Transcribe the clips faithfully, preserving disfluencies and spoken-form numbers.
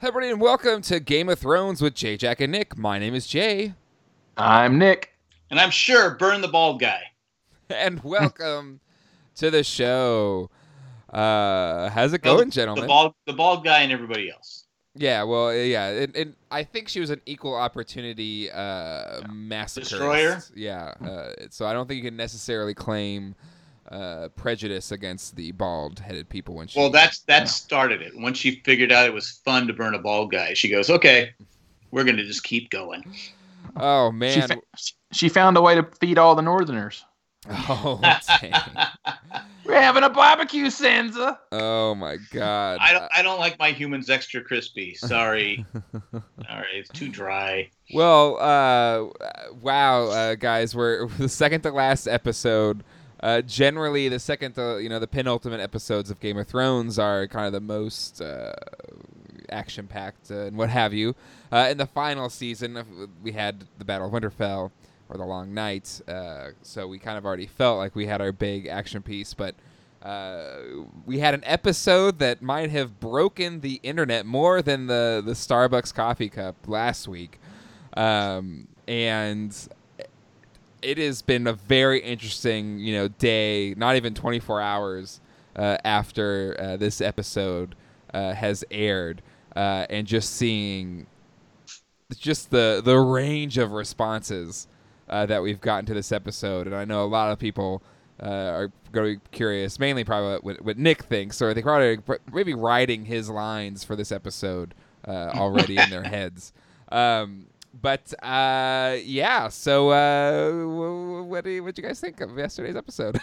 everybody, and welcome to Game of Thrones with Jay, Jack, and Nick. My name is Jay. I'm Nick. And I'm sure Burn the Bald Guy. And welcome to the show. Uh, how's it Well, going, the, gentlemen? The bald, the bald guy and everybody else. Yeah, well, yeah, and, and I think she was an equal opportunity uh, massacre. Destroyer? Yeah, uh, so I don't think you can necessarily claim uh, prejudice against the bald-headed people when she... Well, that's that Yeah. started it. Once she figured out it was fun to burn a bald guy, she goes, okay, we're going to just keep going. Oh, She, man. fa- she found a way to feed all the Northerners. Oh, dang. We're having a barbecue, Sansa. Oh, my God. I don't I don't like my humans extra crispy. Sorry. Sorry, it's too dry. Well, uh, wow, uh, guys, we're the second to last episode. Uh, generally, the second to, you know, the penultimate episodes of Game of Thrones are kind of the most uh, action-packed uh, and what have you. Uh, in the final season, we had the Battle of Winterfell, or the Long Night, uh, so we kind of already felt like we had our big action piece, but uh, we had an episode that might have broken the internet more than the, the Starbucks coffee cup last week. Um, and it has been a very interesting, you know, day, not even twenty-four hours uh, after uh, this episode uh, has aired, uh, and just seeing just the the range of responses uh, that we've gotten to this episode. And I know a lot of people uh, are going to be curious, mainly probably what, what Nick thinks, or they're probably maybe writing his lines for this episode uh, already in their heads. Um, But, uh, yeah, so, uh, what do you, what do you guys think of yesterday's episode?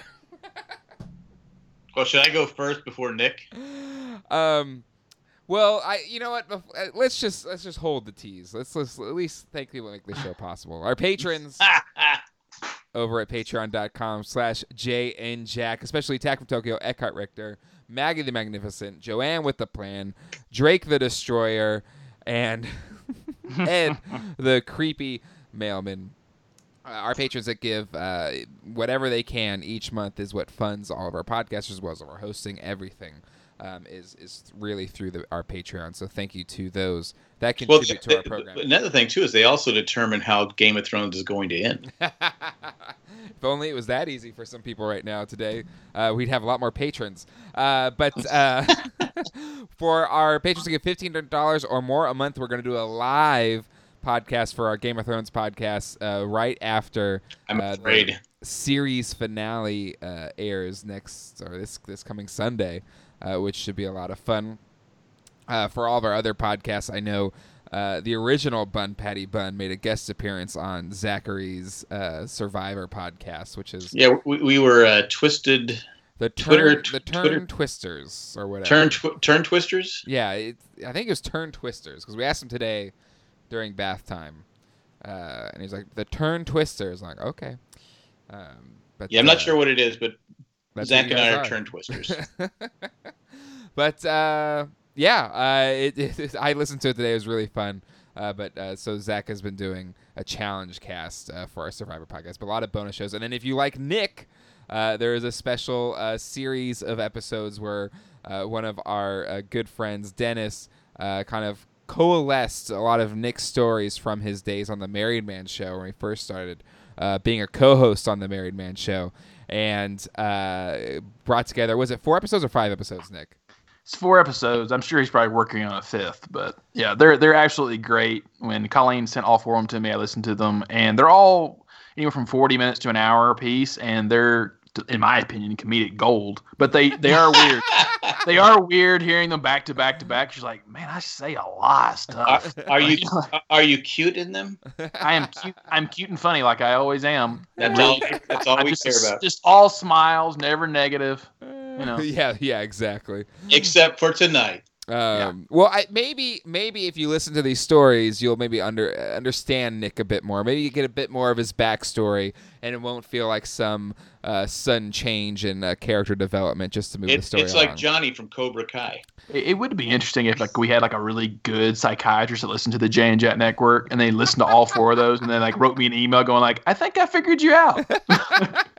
Well, should I go first before Nick? um, well, I, you know what, let's just, let's just hold the tease. Let's, let's at least thank people who make this show possible. Our patrons over at patreon.com slash J and Jack, especially Tack from Tokyo, Eckhart Richter, Maggie the Magnificent, Joanne with the Plan, Drake the Destroyer, and... Ed, the creepy mailman. Uh, our patrons that give uh, whatever they can each month is what funds all of our podcasts, as well as our hosting. Everything um, is is really through the, our Patreon. So thank you to those that contribute well, to the, our program. Another thing, too, is they also determine how Game of Thrones is going to end. If only it was that easy for some people right now today, uh, we'd have a lot more patrons. Uh, but uh, for our patrons to give fifteen dollars or more a month, we're going to do a live podcast for our Game of Thrones podcast uh, right after I'm uh, afraid. the series finale uh, airs next or this this coming Sunday, uh, which should be a lot of fun. Uh, for all of our other podcasts, I know uh, the original Bun Patty Bun made a guest appearance on Zachary's uh, Survivor podcast, which is Yeah, we, we were uh, Twisted... the turn, Twitter- the turn Twitter- twisters or whatever. Turn tw- turn Twisters? Yeah, it, I think it was turn twisters because we asked him today during bath time, uh, and he's like the turn twisters. I'm like, okay, um, but Yeah, I'm not uh, sure what it is, but that's Zach what and you I guys are turn twisters. But uh, yeah, uh, it, it, I listened to it today. It was really fun. Uh, but uh, so Zach has been doing a challenge cast uh, for our Survivor podcast, but a lot of bonus shows. And then if you like Nick, uh, there is a special uh, series of episodes where uh, one of our uh, good friends, Dennis, uh, kind of coalesced a lot of Nick's stories from his days on the Married Man Show when he first started uh, being a co-host on the Married Man Show, and uh, brought together, was it four episodes or five episodes, Nick? It's four episodes. I'm sure he's probably working on a fifth, but yeah, they're they're absolutely great. When Colleen sent all four of them to me, I listened to them, and they're all anywhere from forty minutes to an hour a piece, and they're, in my opinion, comedic gold. But they, they are weird. They are weird hearing them back to back to back. She's like, man, I say a lot of Are, stuff. are you are you cute in them? I am cute. I'm cute and funny, like I always am. That's all. That's all I'm we just, care about. Just all smiles, never negative. You know. yeah, yeah, exactly. Except for tonight. Um, Yeah. Well, I, maybe maybe if you listen to these stories, you'll maybe under understand Nick a bit more. Maybe you get a bit more of his backstory, and it won't feel like some uh, sudden change in uh, character development just to move the It's story it's along. like Johnny from Cobra Kai. It, it would be interesting if like we had like a really good psychiatrist that listened to the Jay and Jack Network, and they listened to all four of those, and then like wrote me an email going like, "I think I figured you out."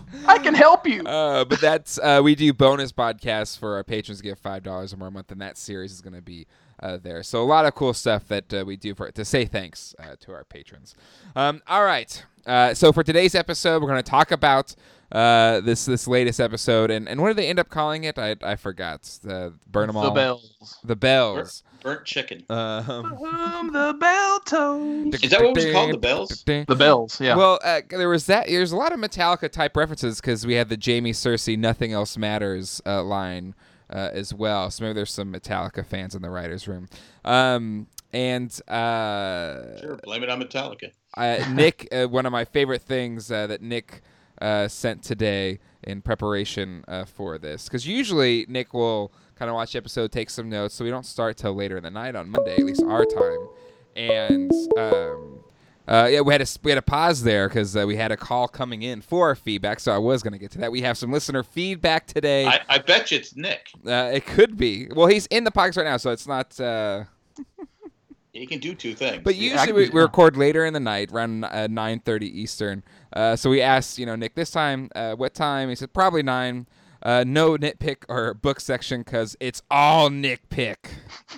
I can help you. Uh, but that's uh, we do bonus podcasts for our patrons. Give five dollars or more a month, and that series is going to be uh, there. So a lot of cool stuff that uh, we do for to say thanks uh, to our patrons. Um, all right. Uh, so for today's episode, we're going to talk about uh, this this latest episode, and, and what did they end up calling it? I I forgot. The burn 'em all. The bells. The bells. Burnt chicken. Um, Um, the bell tones. Is that what it was called? The bells? The bells, yeah. Well, uh, there was that. There's a lot of Metallica type references because we had the Jamie Cersei "Nothing Else Matters" uh, line uh, as well. So maybe there's some Metallica fans in the writers' room. Um, and uh, Sure, blame it on Metallica. uh, Nick, uh, one of my favorite things uh, that Nick uh, sent today in preparation uh, for this, because usually Nick will kind of watch the episode, take some notes, so we don't start till later in the night on Monday, at least our time. And um, uh, yeah, we had a we had a pause there because uh, we had a call coming in for our feedback. So I was going to get to that. We have some listener feedback today. I, I bet you it's Nick. Uh, it could be. Well, he's in the podcast right now, so it's not. Uh, He can do two things. But Yeah, I usually can we, do we that. record later in the night, around uh, nine thirty Eastern. Uh, so we asked, you know, Nick, this time, uh, what time? He said probably nine. Uh, no nitpick or book section because it's all Nick pick.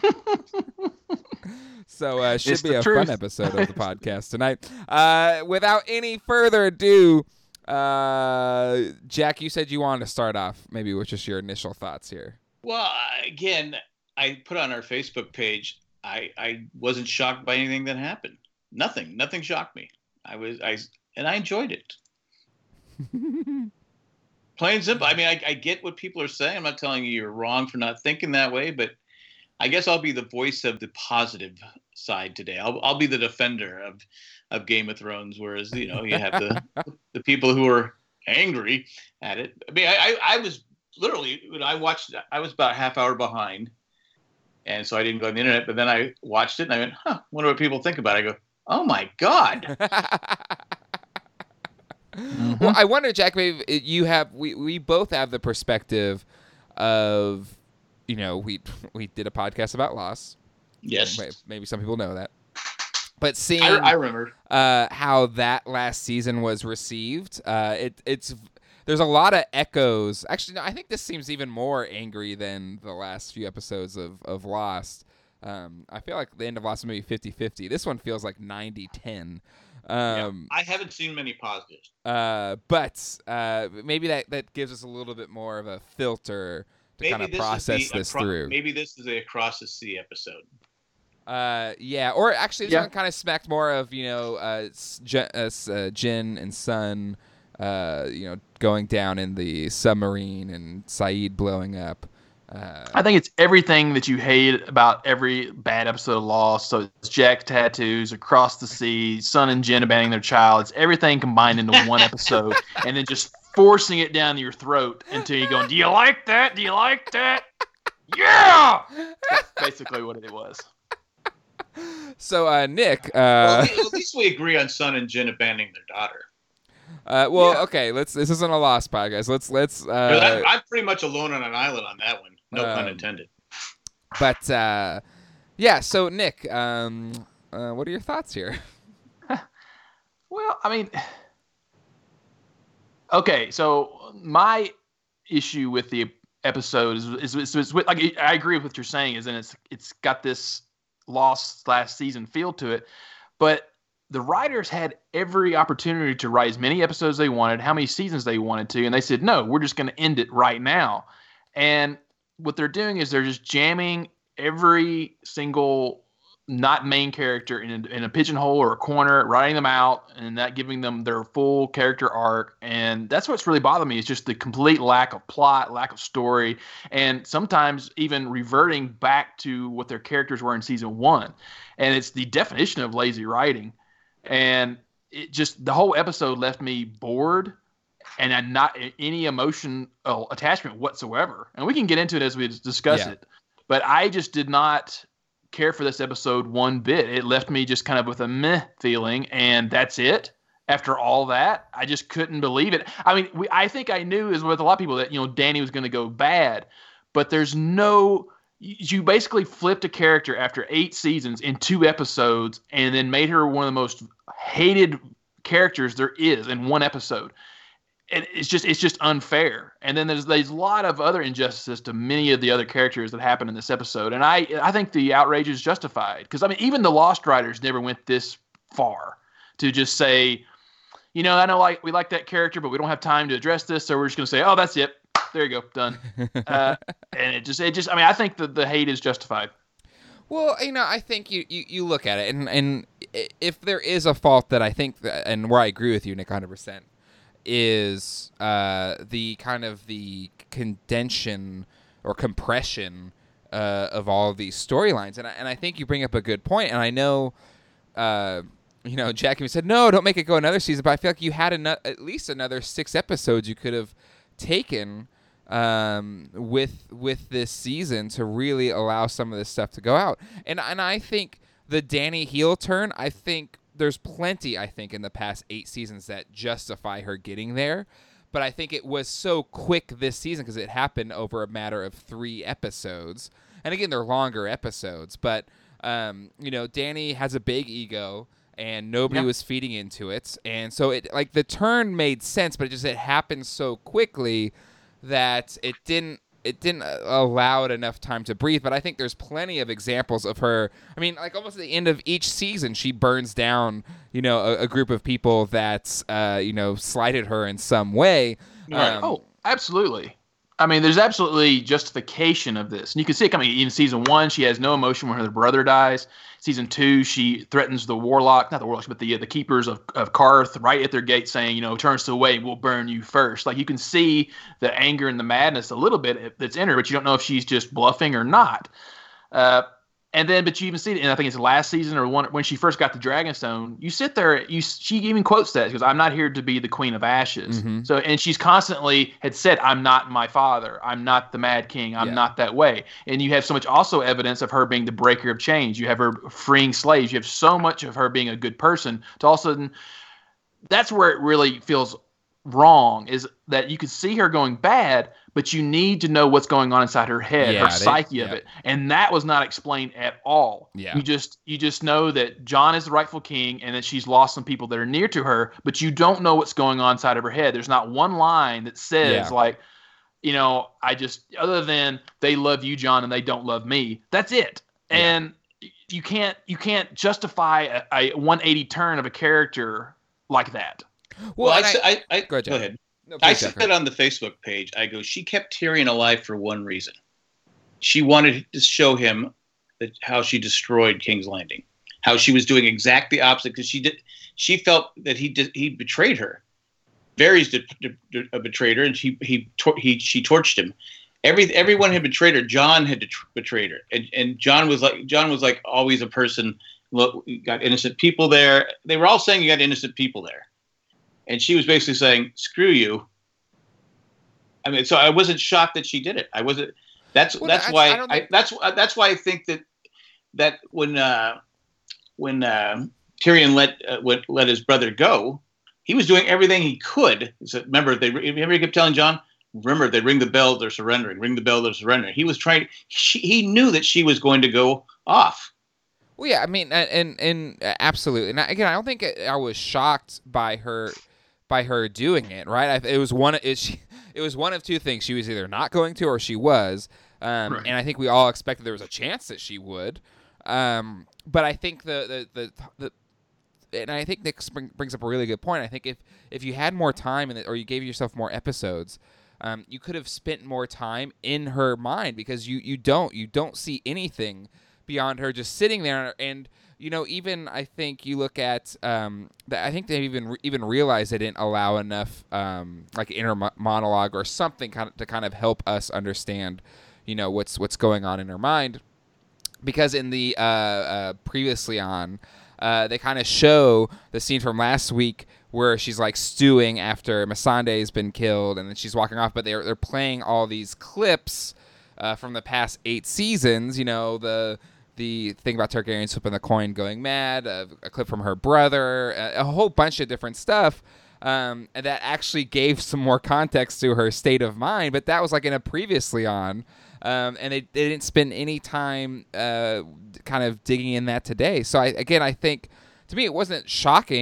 So uh, it should It's be the a truth. fun episode of the podcast tonight. Uh, without any further ado, uh, Jack, you said you wanted to start off maybe with just your initial thoughts here. Well, I- again, I put on our Facebook page. I, I wasn't shocked by anything that happened. Nothing. Nothing shocked me. I was I and I enjoyed it. Plain and simple. I mean, I, I get what people are saying. I'm not telling you you're wrong for not thinking that way, but I guess I'll be the voice of the positive side today. I'll I'll be the defender of, of Game of Thrones, whereas you know you have the the people who are angry at it. I mean, I I, I was literally when I watched. I was about a half hour behind, and so I didn't go on the internet. But then I watched it, and I went, "Huh, wonder what people think about it." I go, "Oh my god." Mm-hmm. Well, I wonder, Jack, maybe you have we, we both have the perspective of, you know, we we did a podcast about Lost. Yes, May- Maybe some people know that. But seeing I, I remember. uh, how that last season was received, uh, it it's there's a lot of echoes. Actually, no, I think this seems even more angry than the last few episodes of, of Lost. Um, I feel like the end of Lost was maybe fifty-fifty. This one feels like ninety ten. Um, Yeah, I haven't seen many positives. uh, but uh, maybe that, that gives us a little bit more of a filter to Maybe kind of this process is the, this acro- through. Maybe this is a across the sea episode. Uh, yeah, or actually, this Yeah. one kind of smacked more of, you know, uh, S- J- uh, S- uh, Jin and Sun, uh, you know, going down in the submarine and Saeed blowing up. Uh, I think it's everything that you hate about every bad episode of Lost. So it's Jack tattoos, across the sea, Son and Jen abandoning their child. It's everything combined into one episode, and then just forcing it down your throat until you're going, "Do you like that? Do you like that? Yeah!" That's basically what it was. so, uh, Nick, Well, uh, at least- at least we agree on Son and Jin abandoning their daughter. uh, well, Yeah. okay, let's. This isn't a Lost podcast. Let's let's. 'Cause Uh, I'm, I'm pretty much alone on an island on that one. No pun Um, intended. but uh, yeah. So, Nick, um, uh, what are your thoughts here? Well, I mean, okay, so my issue with the episode is is, is, is with, like I agree with what you're saying, is and it's it's got this Lost last season feel to it, but the writers had every opportunity to write as many episodes they wanted, how many seasons they wanted to, and they said no, we're just going to end it right now. And what they're doing is they're just jamming every single not main character in a, in a pigeonhole or a corner, writing them out and not giving them their full character arc. And that's what's really bothered me, is just the complete lack of plot, lack of story, and sometimes even reverting back to what their characters were in season one. And it's the definition of lazy writing. And it just, the whole episode left me bored and had not any emotional attachment whatsoever. And we can get into it as we discuss Yeah. it. But I just did not care for this episode one bit. It left me just kind of with a meh feeling, and that's it. After all that, I just couldn't believe it. I mean, we, I think I knew, as with a lot of people, that, you know, Danny was going to go bad, but there's no. You basically flipped a character after eight seasons in two episodes, and then made her one of the most hated characters there is in one episode. and it's just it's just unfair. And then there's there's a lot of other injustices to many of the other characters that happen in this episode. And I I think the outrage is justified because I mean even the Lost Writers never went this far to just say, you know, I know like we like that character, but we don't have time to address this, so we're just going to say, oh, that's it. There you go, done. uh, and it just it just I mean I think the the hate is justified. Well, you know, I think you, you, you look at it, and, and if there is a fault that I think, that, and where I agree with you, Nick, one hundred percent, is uh, the kind of the condension or compression uh, of all of these storylines. And I, and I think you bring up a good point, and I know, uh, you know, Jack even said, no, don't make it go another season, but I feel like you had an- at least another six episodes you could have taken um, with with this season to really allow some of this stuff to go out. And and I think the Dany heel turn, I think there's plenty, I think, in the past eight seasons that justify her getting there. But I think it was so quick this season because it happened over a matter of three episodes. And again, they're longer episodes. But, um, you know, Dany has a big ego and nobody yeah. was feeding into it. And so it like the turn made sense, but it just it happened so quickly that it didn't it didn't allow it enough time to breathe. But I think there's plenty of examples of her. I mean, like almost at the end of each season, she burns down, you know, a, a group of people that, uh, you know, slighted her in some way. Right. Um, oh, absolutely. I mean, there's absolutely justification of this. And you can see it coming in season one. She has no emotion when her brother dies. Season two, she threatens the warlock, not the warlocks, but the the keepers of, of Karth right at their gate saying, you know, turns to away, we'll burn you first. Like you can see the anger and the madness a little bit that's in her, but you don't know if she's just bluffing or not. Uh, and then, but you even see it, and I think it's last season or one when she first got the Dragonstone. You sit there, you she even quotes that because I'm not here to be the Queen of Ashes. Mm-hmm. So, and she's constantly had said, I'm not my father, I'm not the Mad King, I'm yeah. not that way. And you have so much also evidence of her being the breaker of chains. You have her freeing slaves. You have so much of her being a good person. To all of a sudden, that's where it really feels wrong. Is that you can see her going bad, but you need to know what's going on inside her head, yeah, her they, psyche yeah. of it, and that was not explained at all. Yeah. You just you just know that Jon is the rightful king, and that she's lost some people that are near to her, but you don't know what's going on inside of her head. There's not one line that says yeah. like, you know, I just other than they love you, Jon, and they don't love me. That's it. Yeah. And you can't you can't justify a, a one eighty turn of a character like that. Well, well I, I, I go ahead. Go ahead. No, I said that on the Facebook page. I go, she kept Tyrion alive for one reason. She wanted to show him that how she destroyed King's Landing, how she was doing exactly the opposite because she did. She felt that he did. He betrayed her. Varys did, did, did, betrayed her, and he he tor- he she torched him. Every everyone had betrayed her. Jon had betrayed her, and and Jon was like Jon was like always a person. Look, you got innocent people there. They were all saying you got innocent people there. And she was basically saying, "Screw you." I mean, so I wasn't shocked that she did it. I wasn't. That's well, that's I, why. I I, think... That's that's why I think that that when uh, when uh, Tyrion let uh, let let his brother go, he was doing everything he could. He said, remember, they remember he kept telling Jon, "Remember, they ring the bell, they're surrendering. Ring the bell, they're surrendering." He was trying. She, he knew that she was going to go off. Well, yeah, I mean, and and, and absolutely. And again, I don't think I was shocked by her. by her doing it, right? It was one. It, she, it was one of two things. She was either not going to, or she was. Um, right. And I think we all expected there was a chance that she would. Um, but I think the the, the the and I think Nick brings up a really good point. I think if if you had more time in it, or you gave yourself more episodes, um, you could have spent more time in her mind because you you don't you don't see anything beyond her just sitting there and. You know, even I think you look at, um, the, I think they even even realized they didn't allow enough, um, like inner mo- monologue or something kind of to kind of help us understand, you know, what's what's going on in her mind, because in the uh, uh, previously on, uh, they kind of show the scene from last week where she's like stewing after Missandei's been killed, and then she's walking off, but they're they're playing all these clips uh, from the past eight seasons, you know, the. The thing about Targaryen flipping the coin going mad, a, a clip from her brother, a, a whole bunch of different stuff um, and that actually gave some more context to her state of mind. But that was like in a previously on, um, and they, they didn't spend any time uh, kind of digging in that today. So I, again, I think to me it wasn't shocking.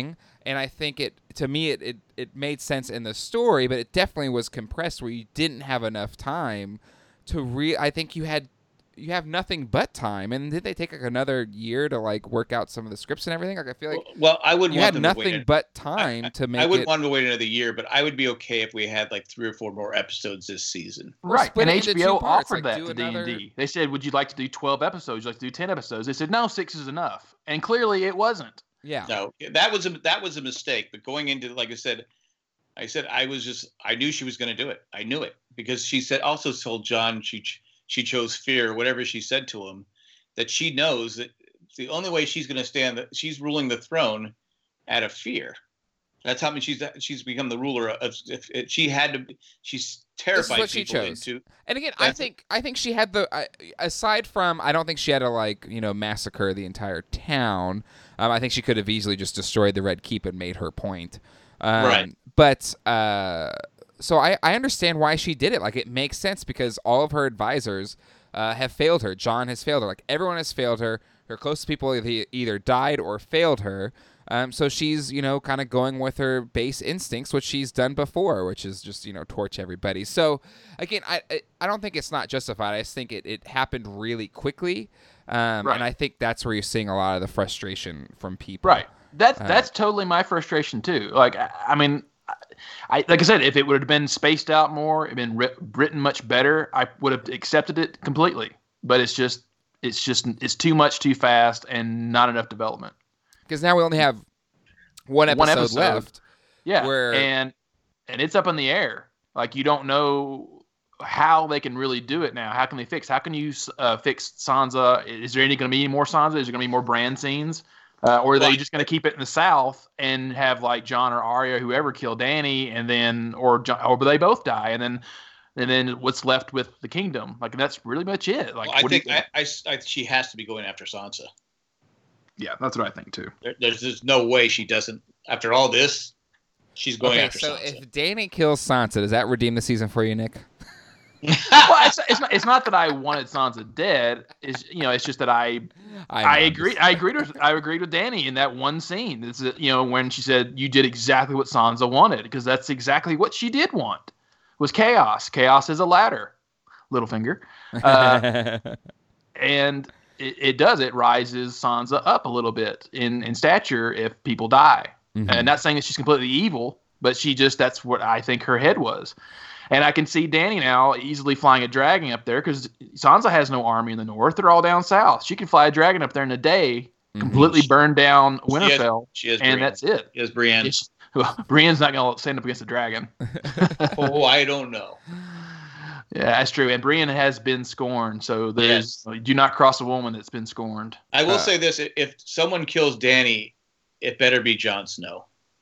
and I think it to me it, it it made sense in the story, but it definitely was compressed where you didn't have enough time to re. I think you had. You have nothing but time, and did they take like another year to like work out some of the scripts and everything? Like I feel like well, I would you want had them nothing to wait but time I, to make. I wouldn't it, want them to wait another year, but I would be okay if we had like three or four more episodes this season. Well, Right, split and it into H B O two parts, offered like, that do to D another- and D. They said, "Would you like to do twelve episodes? Would you like to do ten episodes?" They said, "No, six is enough." And clearly, it wasn't. Yeah. No, that was a that was a mistake. But going into, like I said, I said I was just I knew she was going to do it. I knew it because she said also told John she she chose fear, whatever she said to him, that she knows that the only way she's going to stand that she's ruling the throne out of fear. That's how I mean, she's she's become the ruler of. If, if she had to, she's terrified what she people chose. into. And again, I That's- think I think she had the I aside from I don't think she had to like you know massacre the entire town. Um, I think she could have easily just destroyed the Red Keep and made her point. Um, Right. But uh, so I I understand why she did it. Like it makes sense because all of her advisors uh, have failed her. John has failed her. Like everyone has failed her. Her closest people either, either died or failed her. Um, so she's, you know, kind of going with her base instincts, which she's done before, which is just, you know, torch everybody. So, again, I I, I don't think it's not justified. I just think it, it happened really quickly. Um, Right. And I think that's where you're seeing a lot of the frustration from people. Right. That's Uh, that's totally my frustration too. Like I, I mean, I like I said, if it would have been spaced out more, it'd been writ- written much better, I would have accepted it completely. But it's just it's just it's too much too fast and not enough development. Because now we only have one episode, One episode. left. Yeah, Where- and and it's up in the air. Like you don't know how they can really do it now. How can they fix? How can you uh, fix Sansa? Is there any going to be any more Sansa? Is there going to be more brand scenes? Uh, or are they Well, just going to keep it in the South and have like John or Arya, whoever, kill Dany, and then or John, or they both die, and then and then what's left with the kingdom? Like that's really much it. Like Well, I what do you think I, I, I, she has to be going after Sansa. yeah, that's what I think too. There, there's there's no way she doesn't. After all this, she's going Okay, after so Sansa. if Dany kills Sansa, does that redeem the season for you, Nick? Well, it's, it's not. It's not that I wanted Sansa dead. It's you know. It's just that I I, I know, agree. I agreed with. I agreed with Dany in that one scene. It's uh, you know when she said you did exactly what Sansa wanted because that's exactly what she did want. Was chaos. Chaos is a ladder. Littlefinger, uh, and it, it does. It rises Sansa up a little bit in in stature if people die. Mhm. And not saying that she's completely evil, but she just that's what I think her head was. And I can see Dany now easily flying a dragon up there because Sansa has no army in the north. They're all down south. She can fly a dragon up there in a day, Mhm. completely burn down She has- Winterfell, She has and Brienne. that's it. She has Brienne. It's- Brienne's not going to stand up against a dragon. Oh, I don't know. Yeah, that's true. And Brienne has been scorned, so there's do not cross a woman that's been scorned. I will Uh, say this: if someone kills Dany, it better be Jon Snow.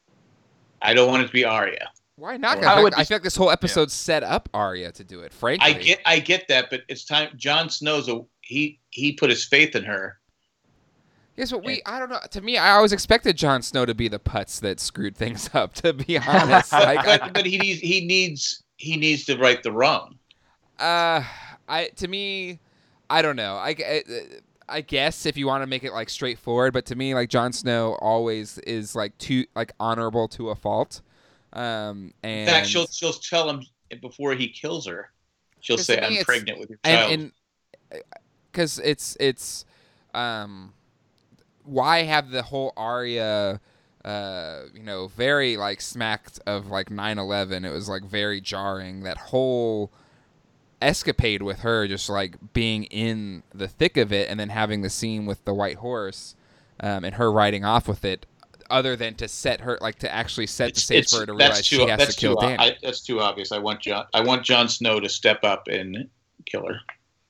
I don't want it to be Arya. Why not? 'Cause I I, would I just- feel like this whole episode set up Arya to do it. Frankly, I get, I get that, but it's time. Jon Snow's a he. He put his faith in her. Yes, but we, I don't know. To me, I always expected Jon Snow to be the putz that screwed things up, to be honest. like, but, but he needs he needs he needs to right the wrong. uh, I, to me, I don't know. I, I, I guess if you want to make it like straightforward, but to me, like Jon Snow always is like too, like honorable to a fault. Um, and In fact, she'll she'll tell him before he kills her. She'll 'Cause say, to me "I'm it's- pregnant with your child." and, and, because it's, it's, um, why have the whole Arya, uh, you know, very like smacked of like nine eleven. It was like very jarring. That whole escapade with her just like being in the thick of it and then having the scene with the white horse um, and her riding off with it other than to set her like to actually set the stage for her to that's realize too, she has that's to kill too, Dany. I, that's too obvious. I want John. I want Jon Snow to step up and kill her.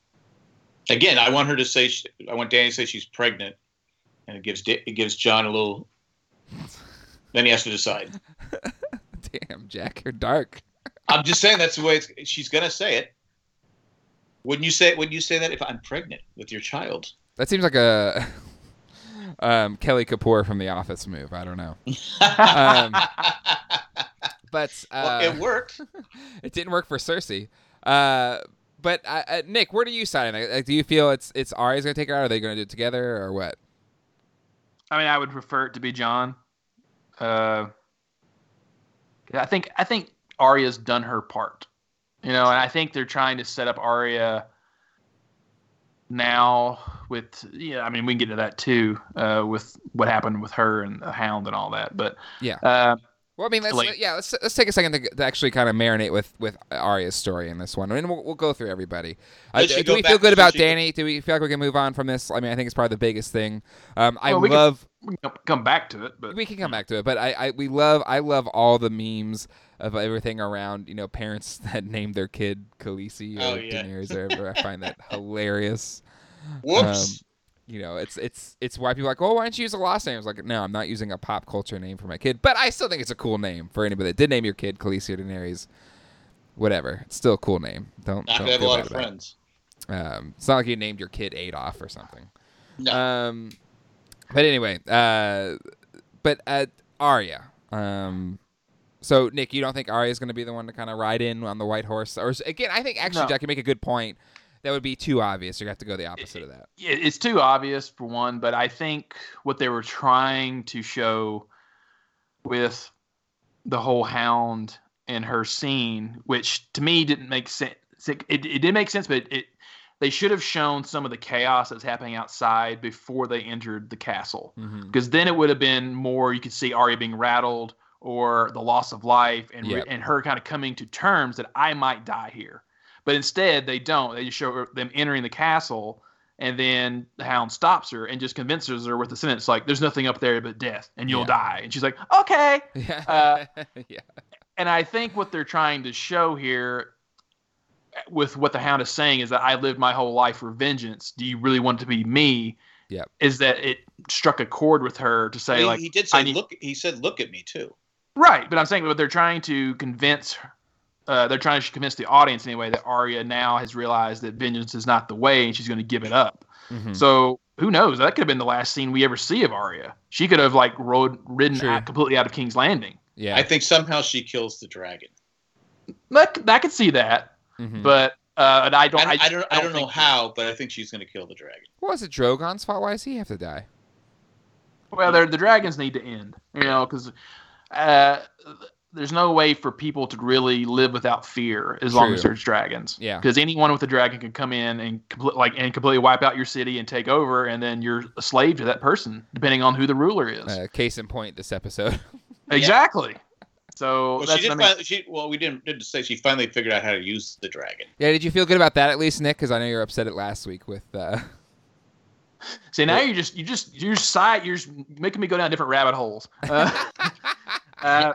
Again, I want her to say. She, I want Dany to say she's pregnant, and it gives it gives John a little. Then he has to decide. Damn, Jack, you're dark. I'm just saying that's the way it's, she's gonna say it. Wouldn't you say? Wouldn't you say that if I'm pregnant with your child? That seems like a um, Kelly Kapoor from The Office move. I don't know. Um, But uh, well, it worked. it didn't work for Cersei. Uh, but uh, uh, Nick, where do you side? Like, like, do you feel it's it's Arya's gonna take her out? Or are they gonna do it together, or what? I mean, I would prefer it to be John. Uh, I think I think Arya's done her part, you know, and I think they're trying to set up Arya now with yeah. I mean, we can get to that too uh, with what happened with her and the Hound and all that. But yeah. Uh, Well, I mean, let's like, yeah, let's let's take a second to, to actually kind of marinate with, with Arya's story in this one, and we'll, we'll go through everybody. Uh, Does do she do go we back- feel good does about she go- Danny? Do we feel like we can move on from this? I mean, I think it's probably the biggest thing. Um, I Well, we can- love. we can come back to it, but We can come back to it, but I, I we love I love all the memes of everything around, you know, parents that name their kid Khaleesi or Oh, yeah. Daenerys or whatever. I find that hilarious. Whoops. Um, you know, it's it's it's why people are like, oh, why don't you use a last name? It's like, no, I'm not using a pop culture name for my kid, but I still think it's a cool name for anybody that did name your kid Khaleesi or Daenerys. Whatever, it's still a cool name. Don't. Not don't gonna have a feel lot bad of about it. friends. Um, it's not like you named your kid Adolf or something. No. Um, but anyway, uh, but uh, Arya. Um, so Nick, you don't think Arya is going to be the one to kind of ride in on the white horse? Or is- again, I think actually No. Jack can make a good point. That would be too obvious. You have to go the opposite of that. it- it's too obvious for one. But I think what they were trying to show with the whole Hound and her scene, which to me didn't make sense. It, it, it did make sense, but it they should have shown some of the chaos that's happening outside before they entered the castle, Mm-hmm. because then it would have been more. You could see Arya being rattled or the loss of life, and re- Yep. and her kind of coming to terms that I might die here. But instead, they don't. They just show them entering the castle, and then the Hound stops her and just convinces her with the sentence like, "There's nothing up there but death, and you'll Yeah. die." And she's like, "Okay." Yeah. Uh, yeah. And I think what they're trying to show here with what the Hound is saying is that I lived my whole life for vengeance. Do you really want it to be me? Yep. Is that it struck a chord with her to say he, like, he did say, I need- "Look." He said, "Look at me too." right. But I'm saying what they're trying to convince her. Uh, they're trying to convince the audience anyway that Arya now has realized that vengeance is not the way, and she's going to give it up. Mm-hmm. So who knows? That could have been the last scene we ever see of Arya. She could have like rode, ridden True. out, completely out of King's Landing. Yeah. I think somehow she kills the dragon. That, I could see that, Mhm. but uh, and I don't. I, I don't. I don't know think- how, but I think she's going to kill the dragon. What was it Drogon's fault? Why does he have to die? Well, they're- the dragons need to end, you know, because uh, there's no way for people to really live without fear as long True. as there's dragons. Yeah. Because anyone with a dragon can come in and complete, like and completely wipe out your city and take over, and then you're a slave to that person, depending on who the ruler is. Uh, case in point, this episode. Exactly. So Well, that's she what I did. mean. Finally, she well, we didn't didn't say she finally figured out how to use the dragon. Yeah, did you feel good about that at least, Nick? Because I know you were upset at last week with. Uh... See, now you're just you just you're side you're just making me go down different rabbit holes. Uh, uh,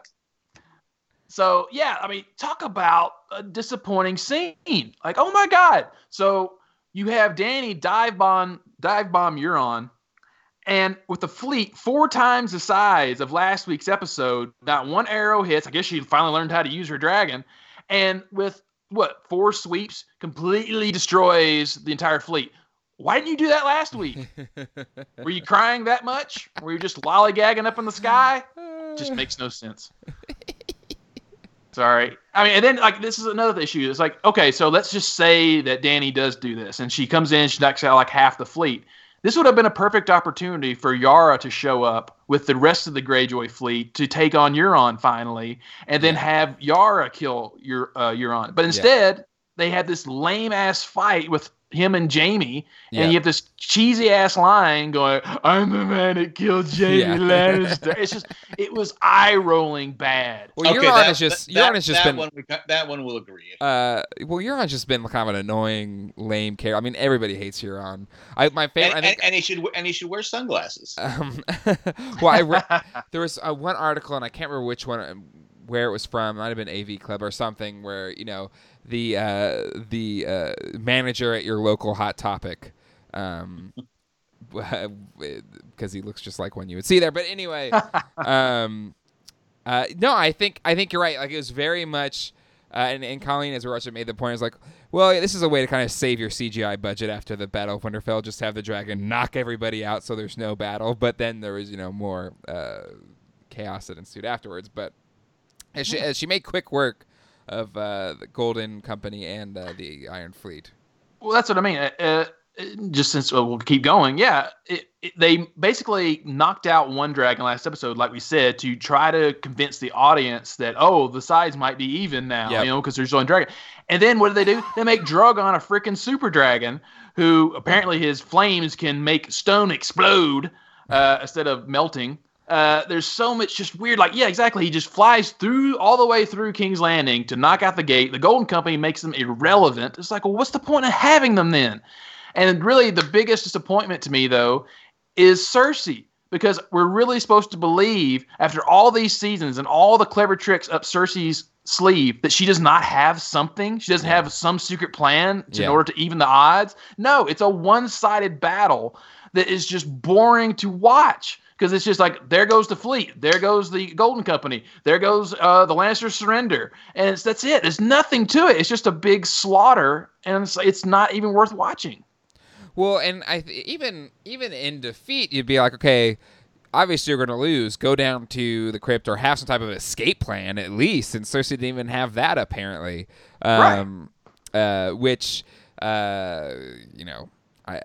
so yeah, I mean, talk about a disappointing scene. Like, oh my god! So you have Danny dive bomb dive bomb Euron, and with the fleet four times the size of last week's episode, not one arrow hits. I guess she finally learned how to use her dragon, and with what four sweeps, completely destroys the entire fleet. Why didn't you do that last week? Were you crying that much? Were you just lollygagging up in the sky? Just makes no sense. Sorry. I mean, and then like this is another issue. It's like, okay, so let's just say that Danny does do this, and she comes in, she knocks out like half the fleet. This would have been a perfect opportunity for Yara to show up with the rest of the Greyjoy fleet to take on Euron finally, and then have Yara kill your uh, Euron. But instead, they had this lame ass fight with him and Jamie, Yeah. and you have this cheesy ass line going, "I'm the man that killed Jamie Yeah. Lannister." It's just, it was eye rolling bad. Well, Okay, Euron that- has just that, Euron has just that been one. We, that one will agree. uh well Euron's just been kind of an annoying, lame character. I mean, everybody hates Euron. I my favorite. and, I think. and, and he should and he should wear sunglasses. um, well, I re- there was uh, one article, and I can't remember which one, uh, where it was from. It might have been A V Club or something, where you know the uh, the uh, manager at your local Hot Topic. Um, because he looks just like one you would see there. But anyway, um, uh, no, I think I think you're right. Like it was very much, uh, and, and Colleen, as we watched it, made the point. Is like, well, this is a way to kind of save your C G I budget after the Battle of Winterfell. Just have the dragon knock everybody out, so there's no battle. But then there was, you know, more uh, chaos that ensued afterwards. But as she, as she made quick work of uh, the Golden Company and uh, the Iron Fleet. Well, that's what I mean. Uh, uh, just since well, we'll keep going, yeah, it, it, they basically knocked out one dragon last episode, like we said, to try to convince the audience that, oh, the sides might be even now, yep. you know, because there's only dragon. And then what do they do? They make Drogon a freaking super dragon, who apparently his flames can make stone explode uh, instead of melting. Uh, there's so much just weird, like, yeah, exactly. He just flies through all the way through King's Landing to knock out the gate. The Golden Company makes them irrelevant. It's like, well, what's the point of having them then? And really, the biggest disappointment to me, though, is Cersei. Because we're really supposed to believe, after all these seasons and all the clever tricks up Cersei's sleeve, that she does not have something. She doesn't yeah. have some secret plan to, yeah. in order to even the odds. No, it's a one-sided battle that is just boring to watch. Because it's just like, there goes the fleet. There goes the Golden Company. There goes uh, the Lannisters surrender. And it's, that's it. There's nothing to it. It's just a big slaughter. And it's, it's not even worth watching. Well, and I th- even even in defeat, you'd be like, okay, obviously you're going to lose. Go down to the crypt or have some type of escape plan at least. And Cersei didn't even have that apparently, um, right? Uh, which uh, you know, I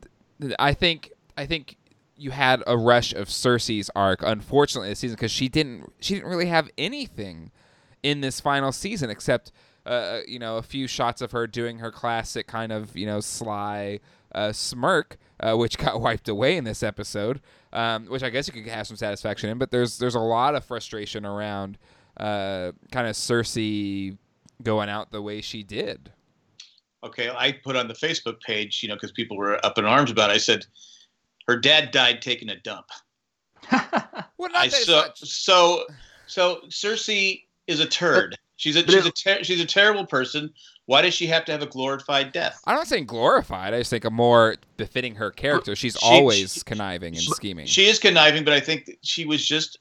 I think I think you had a rush of Cersei's arc, unfortunately, this season because she didn't she didn't really have anything in this final season except uh, you know a few shots of her doing her classic kind of you know sly. Uh, smirk, uh, which got wiped away in this episode, um, which I guess you could have some satisfaction in, but there's there's a lot of frustration around uh, kind of Cersei going out the way she did. Okay, I put on the Facebook page, you know, because people were up in arms about it. I said, her dad died taking a dump. well, not I, so, much. so, so Cersei is a turd. She's a she's a ter- she's a terrible person. Why does she have to have a glorified death? I'm not saying glorified. I just think a more befitting her character. She's she, always she, conniving and she, scheming. She is conniving, but I think that she was just.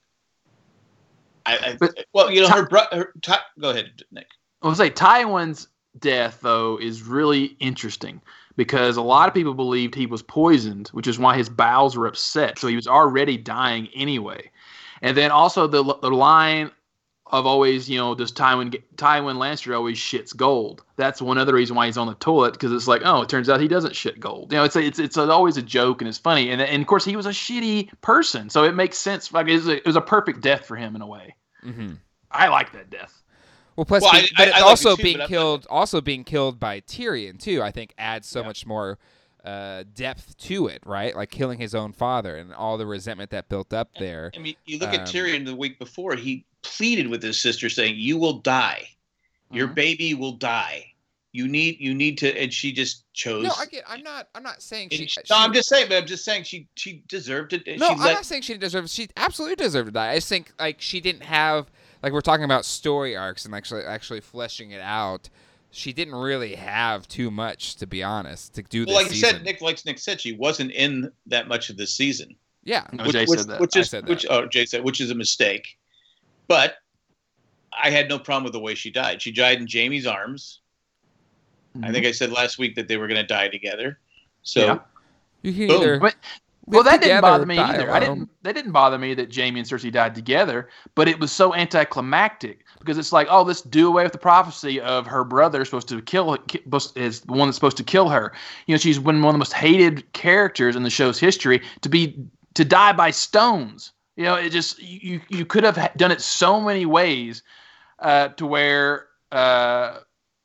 I, I but, well, you know, her brother. Go ahead, Nick. I was say Tywin's death though is really interesting because a lot of people believed he was poisoned, which is why his bowels were upset. So he was already dying anyway, and then also the the line. Of always, you know, does Tywin Tywin Lannister always shits gold? That's one other reason why he's on the toilet because it's like, oh, it turns out he doesn't shit gold. You know, it's a, it's it's a, always a joke and it's funny, and and of course he was a shitty person, so it makes sense. Like it was a, it was a perfect death for him in a way. Mm-hmm. I like that death. Well, plus, well, being, I, but I, I also like too, being but killed, also being killed by Tyrion too. I think adds so yeah. much more uh, depth to it, right? Like killing his own father and all the resentment that built up there. I mean, you look um, at Tyrion the week before; he pleaded with his sister, saying, "You will die. Your mm-hmm. baby will die. You need, you need to." And she just chose. No, I get. I'm not. I'm not saying she. she no, I'm just saying. But I'm just saying she she deserved it. No, she I'm let, not saying she deserved. She absolutely deserved to die. I just think like she didn't have like we're talking about story arcs and actually actually fleshing it out. She didn't really have too much, to be honest, to do this well, like season. you said, Nick, like Nick said, she wasn't in that much of the season. Yeah, no, which, Jay which, said that. Which is, I said that. Which, oh, Jay said, which is a mistake. But I had no problem with the way she died. She died in Jaime's arms. Mm-hmm. I think I said last week that they were going to die together. So, yeah. you can boom. either. But, well, that didn't bother me either. either. I didn't. That didn't bother me that Jaime and Cersei died together. But it was so anticlimactic because it's like, oh, let's do away with the prophecy of her brother supposed to kill is the one that's supposed to kill her. You know, she's been one of the most hated characters in the show's history to be to die by stones. You know, it just you you could have done it so many ways uh, to where. Uh,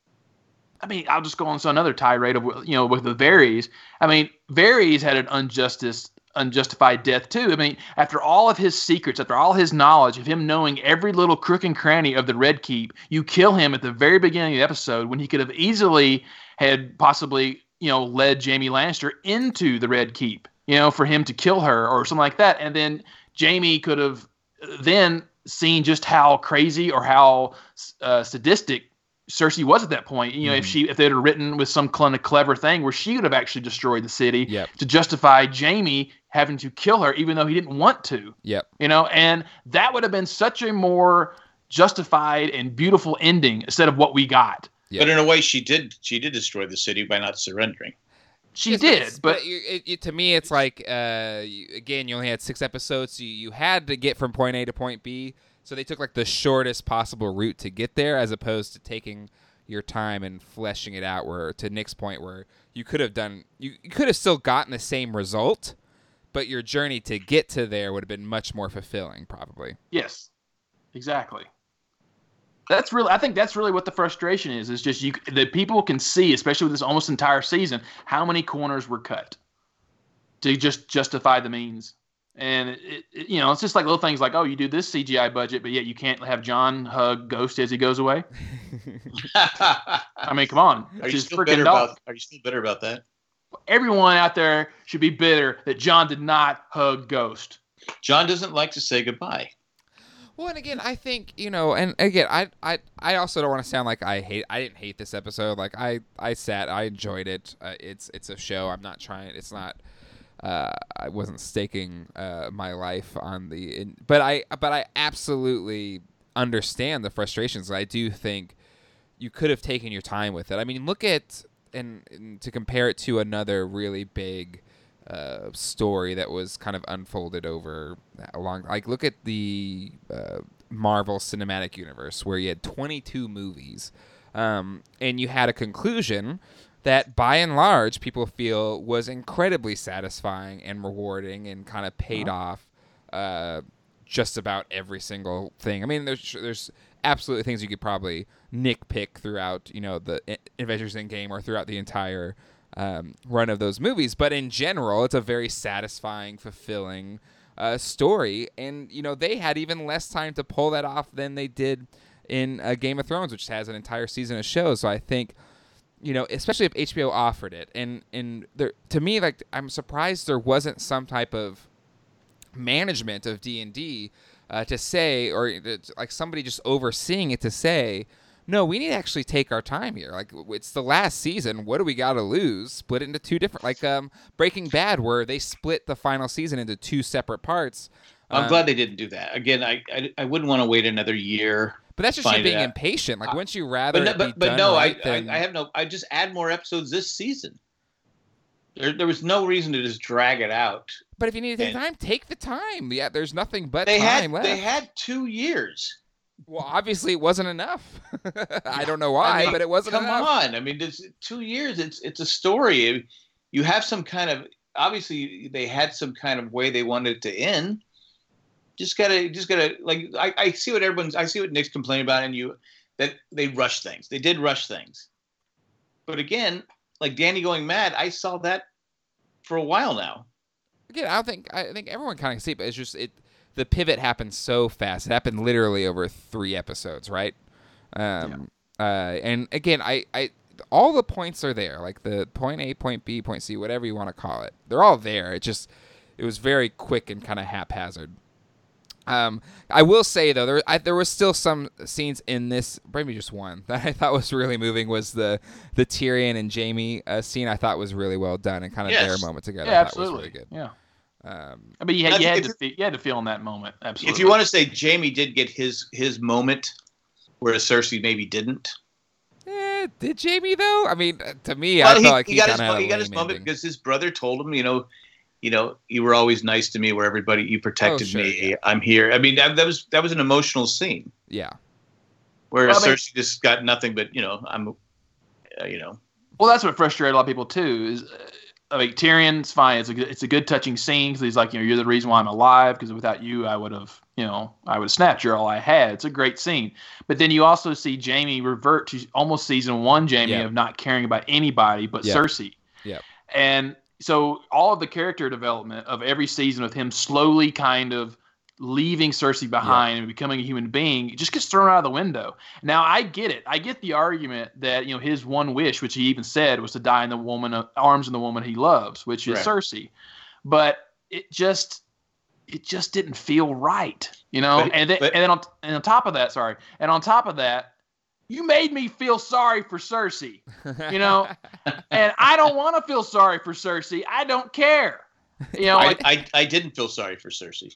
I mean, I'll just go on to another tirade of, you know, with the Varys. I mean, Varys had an unjustice, unjustified death too. I mean, after all of his secrets, after all his knowledge of him knowing every little crook and cranny of the Red Keep, you kill him at the very beginning of the episode when he could have easily had possibly, you know, led Jaime Lannister into the Red Keep, you know, for him to kill her or something like that. And then Jaime could have then seen just how crazy or how uh, sadistic Cersei was at that point. You know, mm. if she if they'd have written with some kind of clever thing where she would have actually destroyed the city yep. to justify Jaime having to kill her, even though he didn't want to. Yep. You know, and that would have been such a more justified and beautiful ending instead of what we got. Yep. But in a way, she did she did destroy the city by not surrendering. She yes, did, but, but, but you, it, it, to me, it's like uh, you, again, you only had six episodes, so you, you had to get from point A to point B. So they took like the shortest possible route to get there, as opposed to taking, your time and fleshing it out. Where to Nick's point, where you could have done, you, you could have still gotten the same result, but your journey to get to there would have been much more fulfilling, probably. Yes, exactly. That's really, I think that's really what the frustration is. Is just you, the people can see, especially with this almost entire season, how many corners were cut to just justify the means. And it, it, you know, it's just like little things like, oh, you do this C G I budget, but yet you can't have John hug Ghost as he goes away. I mean, come on. Are you still bitter about? Are you still bitter about that? Everyone out there should be bitter that John did not hug Ghost. John doesn't like to say goodbye. Well, and again, I think, you know, and again, I I, I also don't want to sound like I hate, I didn't hate this episode. Like, I, I sat, I enjoyed it. Uh, it's it's a show. I'm not trying, it's not, uh, I wasn't staking uh, my life on the, in, but I, but I absolutely understand the frustrations. I do think you could have taken your time with it. I mean, look at, and, and to compare it to another really big Uh, story that was kind of unfolded over a long, like look at the uh, Marvel Cinematic Universe, where you had twenty-two movies, um, and you had a conclusion that by and large people feel was incredibly satisfying and rewarding and kind of paid uh-huh. off uh, just about every single thing. I mean, there's there's absolutely things you could probably nitpick throughout, you know, the Avengers Endgame or throughout the entire Um, run of those movies, but in general, it's a very satisfying, fulfilling uh, story. And you know, they had even less time to pull that off than they did in uh, Game of Thrones, which has an entire season of shows. So I think, you know, especially if H B O offered it, and and there, to me, like, I'm surprised there wasn't some type of management of D and D uh, to say, or like somebody just overseeing it to say, no, we need to actually take our time here. Like, it's the last season. What do we got to lose? Split it into two different, like um, Breaking Bad, where they split the final season into two separate parts. I'm um, glad they didn't do that. Again, I I, I wouldn't want to wait another year. But that's just you being impatient. Like, wouldn't you rather but no, it but, be but done no, right I, than... I I have no. I just add more episodes this season. There there was no reason to just drag it out. But if you need to take and time, take the time. Yeah, there's nothing but they time had, left. They had two years. Well, obviously it wasn't enough. I don't know why, I mean, but it wasn't come enough. Come on. I mean, it's two years. It's it's a story. You have some kind of, obviously they had some kind of way they wanted it to end. Just gotta, just gotta, like, I, I see what everyone's, I see what Nick's complaining about, and you, that they rush things. They did rush things. But again, like Danny going mad, I saw that for a while now. Again, I don't think, I think everyone kind of see it, but it's just, it, the pivot happened so fast. It happened literally over three episodes, right? Um, yeah. uh, and again, I, I, all the points are there, like the point A, point B, point C, whatever you want to call it. They're all there. It just, it was very quick and kind of haphazard. Um, I will say though, there I, there was still some scenes in this, maybe just one, that I thought was really moving. Was the the Tyrion and Jaime uh, scene? I thought was really well done and kind of yes. their moment together. Yeah, I thought absolutely. Was really good. Yeah. Um, I mean, you had, you had to feel, you had to feel in that moment. Absolutely. If you want to say Jaime did get his his moment, whereas Cersei maybe didn't. Eh, did Jaime though? I mean, to me, well, I he, felt like he, he, got kind his of had he a got his lame moment ending. because his brother told him, you know, you know, you were always nice to me. Where everybody, you protected oh, sure, me. Yeah. I'm here. I mean, that, that was that was an emotional scene. Yeah. Whereas well, I mean, Cersei just got nothing but, you know, I'm, uh, you know. Well, that's what frustrated a lot of people too. Is uh, I mean, Tyrion's fine. It's a good, it's a good touching scene because he's like, you know, you're the reason why I'm alive. Because without you, I would have, you know, I would have snapped. You're all I had. It's a great scene. But then you also see Jaime revert to almost season one Jaime yeah. of not caring about anybody but yeah. Cersei. Yeah. And so all of the character development of every season with him slowly kind of leaving Cersei behind yeah. and becoming a human being just gets thrown out of the window. Now, I get it. I get the argument that, you know, his one wish, which he even said, was to die in the woman uh, arms of the woman he loves, which is right. Cersei. But it just it just didn't feel right, you know? But, and then, but, and then on, and on top of that, sorry. And on top of that, you made me feel sorry for Cersei, you know? And I don't want to feel sorry for Cersei. I don't care. You know, I, like, I, I didn't feel sorry for Cersei.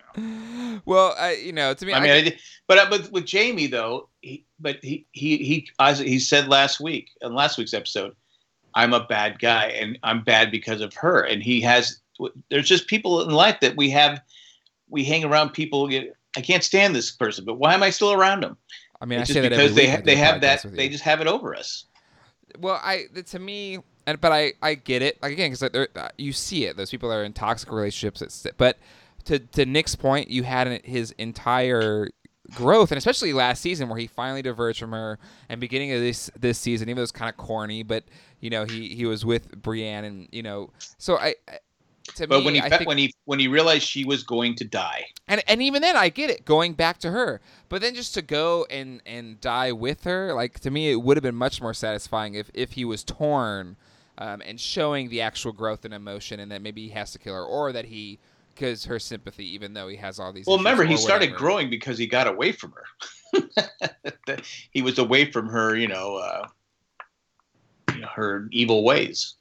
Well, I, you know, to me, I, I mean, I did, but uh, with with Jaime though, he, but he he he as he said last week in last week's episode, I'm a bad guy and I'm bad because of her. And he has, there's just people in life that we have, we hang around people. I can't stand this person, but why am I still around him? I mean, It's I say just that every because they week ha- I do they a have podcast that with they you. just have it over us. Well, I to me, and but I, I get it. Like again, because uh, you see it. Those people are in toxic relationships. It's, but to to Nick's point, you had an, his entire growth, and especially last season where he finally diverged from her, and beginning of this this season, even though it was kind of corny, but you know he, he was with Brienne, and you know, so I. To But me, when he I fe- think, when he when he realized she was going to die, and and even then, I get it going back to her. But then just to go and, and die with her, like to me, it would have been much more satisfying if, if he was torn, um, and showing the actual growth and emotion, and that maybe he has to kill her, or that he gives her sympathy, even though he has all these. well, issues, remember or he started whatever. growing because he got away from her. He was away from her, you know, uh, you know, her evil ways.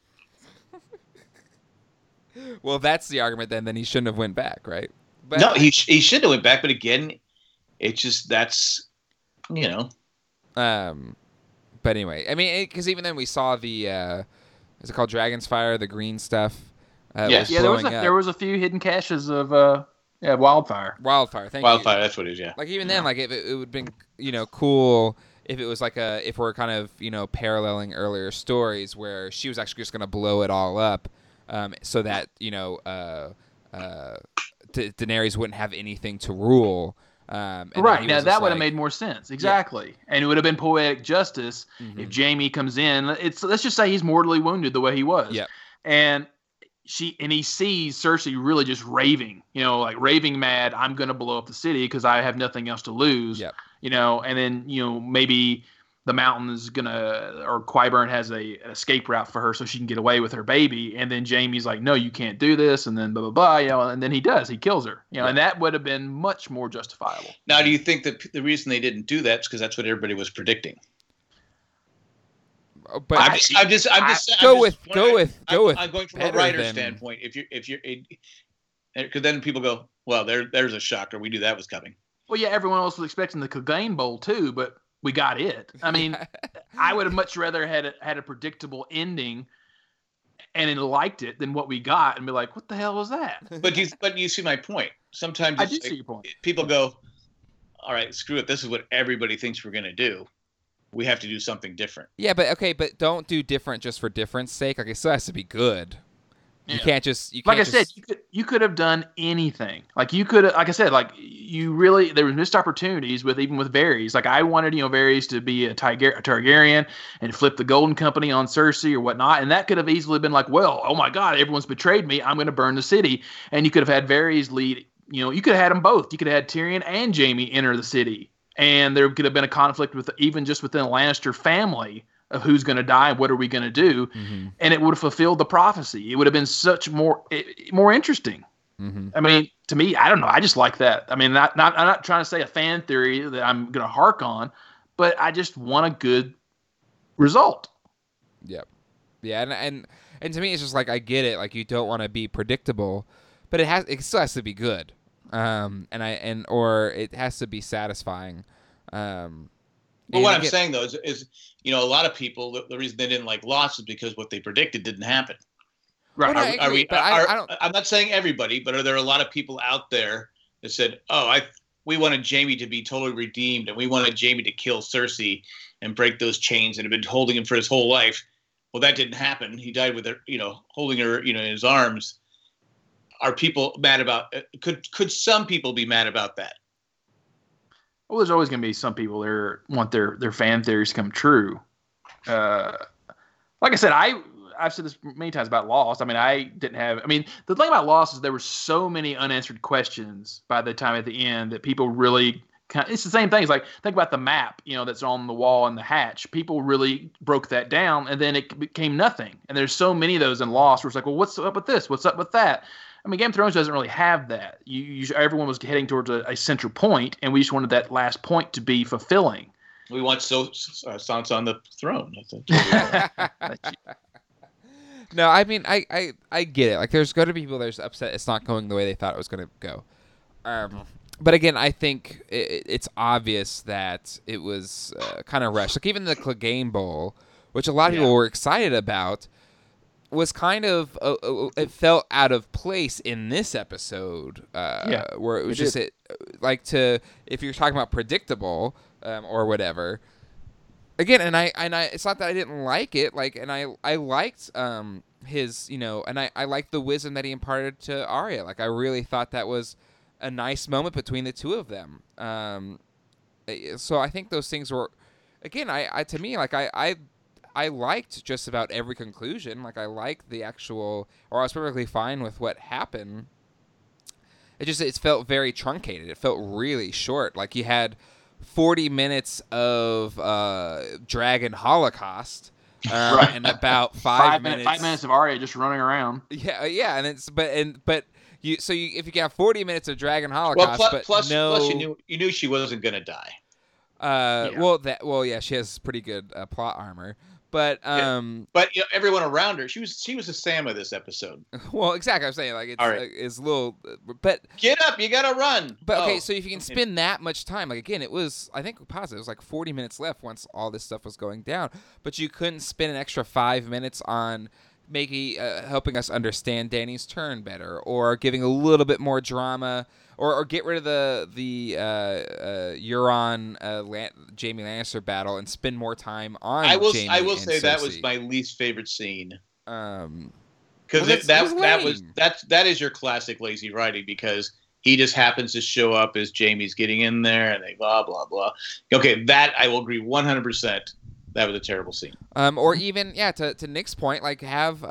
Well, that's the argument. Then, then he shouldn't have went back, right? But No, he sh- he should have went back, but again, it's just that's you know. Um, but anyway, I mean, because even then we saw the uh, is it called Dragon's Fire, the green stuff? Uh, Yes. was Yeah, there was a, blowing up. there was a few hidden caches of uh, yeah, wildfire. Wildfire. Thank Wildfire, you. that's what it is, yeah. Like even then, like if it, it would have been you know cool if it was like a if we're kind of you know paralleling earlier stories where she was actually just gonna blow it all up, um, so that you know uh, uh, Da- Daenerys wouldn't have anything to rule. Um, and then Right, he now was that just would have like- made more sense. Exactly. And it would have been poetic justice Mhm. if Jamie comes in. It's let's just say he's mortally wounded the way he was. Yep. And she and he sees Cersei really just raving, you know, like raving mad, I'm going to blow up the city because I have nothing else to lose. Yep. You know, and then, you know, maybe the mountain is going to, or Qyburn has a an escape route for her so she can get away with her baby. And then Jamie's like, no, you can't do this. And then blah, blah, blah, you know, and then he does, he kills her, you know, Yeah. and that would have been much more justifiable. Now, do you think that the reason they didn't do that is because that's what everybody was predicting? But I'm just, I'm just, I'm just, go I'm with- just go with- go I'm, with I'm going from a better writer's than- standpoint. If you're, if you're, because then people go, well, there, there's a shocker. We knew that was coming. Well, yeah, everyone else was expecting the Clegane Bowl too, but we got it. I mean, I would have much rather had a, had a predictable ending and then liked it than what we got and be like, what the hell was that? But you, but you see my point. Sometimes I it's did like, see your point. people go, all right, screw it. This is what everybody thinks we're going to do. We have to do something different. yeah, but okay, but don't do different just for difference sake. Like it still has to be good. You Yeah. can't just you Like can't I said, just, you could you could have done anything. Like you could, like I said, like you really there was missed opportunities with even with Varys. Like I wanted you know Varys to be a, Tiger, a Targaryen and flip the Golden Company on Cersei or whatnot, and that could have easily been like, well, oh my God, everyone's betrayed me. I'm going to burn the city, and you could have had Varys lead. You know, you could have had them both. You could have had Tyrion and Jaime enter the city, and there could have been a conflict with even just within the Lannister family of who's going to die and what are we going to do, Mhm. and it would have fulfilled the prophecy. It would have been such more it, more interesting. Mhm. I mean, to me, I don't know. I just like that. I mean, not not I'm not trying to say a fan theory that I'm going to hark on, but I just want a good result. Yep. Yeah, and and and to me, it's just like I get it. Like you don't want to be predictable, but it has it still has to be good. Um, and I and or it has to be satisfying. Um, But and what I'm again- saying though is, is, you know, a lot of people, the, the reason they didn't like Lost is because what they predicted didn't happen. Right. Well, no, I Are, are agree, we? but I- are- I don't- I'm not saying everybody, but are there a lot of people out there that said, "Oh, I we wanted Jamie to be totally redeemed, and we wanted Jamie to kill Cersei and break those chains, and have been holding him for his whole life." Well, that didn't happen. He died with her, you know, holding her, you know, in his arms. Are people mad about? Could could some people be mad about that? Well, there's always going to be some people that want their their fan theories to come true. Uh, like I said, I I've said this many times about Lost. I mean, I didn't have. I mean, the thing about Lost is there were so many unanswered questions by the time at the end that people really. Kind of, it's the same thing. It's like think about the map, you know, that's on the wall in the hatch. People really broke that down, and then it became nothing. And there's so many of those in Lost where it's like, well, what's up with this? What's up with that? I mean, Game of Thrones doesn't really have that. You, you everyone was heading towards a, a central point, and we just wanted that last point to be fulfilling. We want so uh, Sansa on the throne. That's what- No, I mean, I, I, I get it. Like, there's going to be people that are upset it's not going the way they thought it was going to go. Um, but again, I think it, it's obvious that it was uh, kind of rushed. Like, even the Clegane Bowl, which a lot of Yeah. people were excited about, was kind of, uh, uh, it felt out of place in this episode. Uh, Yeah, where it was it just, did. it, like to if you're talking about predictable um, or whatever. Again, and I and I it's not that I didn't like it, like and I I liked um his, you know, and I I liked the wisdom that he imparted to Arya. Like I really thought that was a nice moment between the two of them. Um so I think those things were again, I, I to me like I I I liked just about every conclusion. Like I liked the actual or I was perfectly fine with what happened. It just it felt very truncated. It felt really short. Like you had forty minutes of uh, Dragon Holocaust, uh, Right. and about five, Five minutes. minutes, five minutes of Arya just running around. Yeah, yeah, and it's but and but you so you if you can have forty minutes of Dragon Well, Holocaust, plus, but plus, no, plus you knew you knew she wasn't going to die. uh, Yeah. well that well yeah, she has pretty good uh, plot armor, but um, But you know, everyone around her, she was she was a Sam of this episode. well exactly, I'm saying like it's All right. like, it's a little, but Get up, you got to run. But okay, Oh. so if you can spend that much time, like again, it was I think positive. It was like forty minutes left once all this stuff was going down. But you couldn't spend an extra five minutes on making uh, helping us understand Dany's turn better, or giving a little bit more drama, or, or get rid of the the uh, uh, Euron uh, Lan- Jaime Lannister battle and spend more time on. I will Jaime I will and say that was Cersei. my least favorite scene. um. Because Well, that's- that it was that was lame. that's that is your classic lazy writing, because he just happens to show up as Jamie's getting in there and they blah blah blah. Okay, that I will agree one hundred percent. That was a terrible scene. Um, or even yeah, to, to Nick's point, like have uh,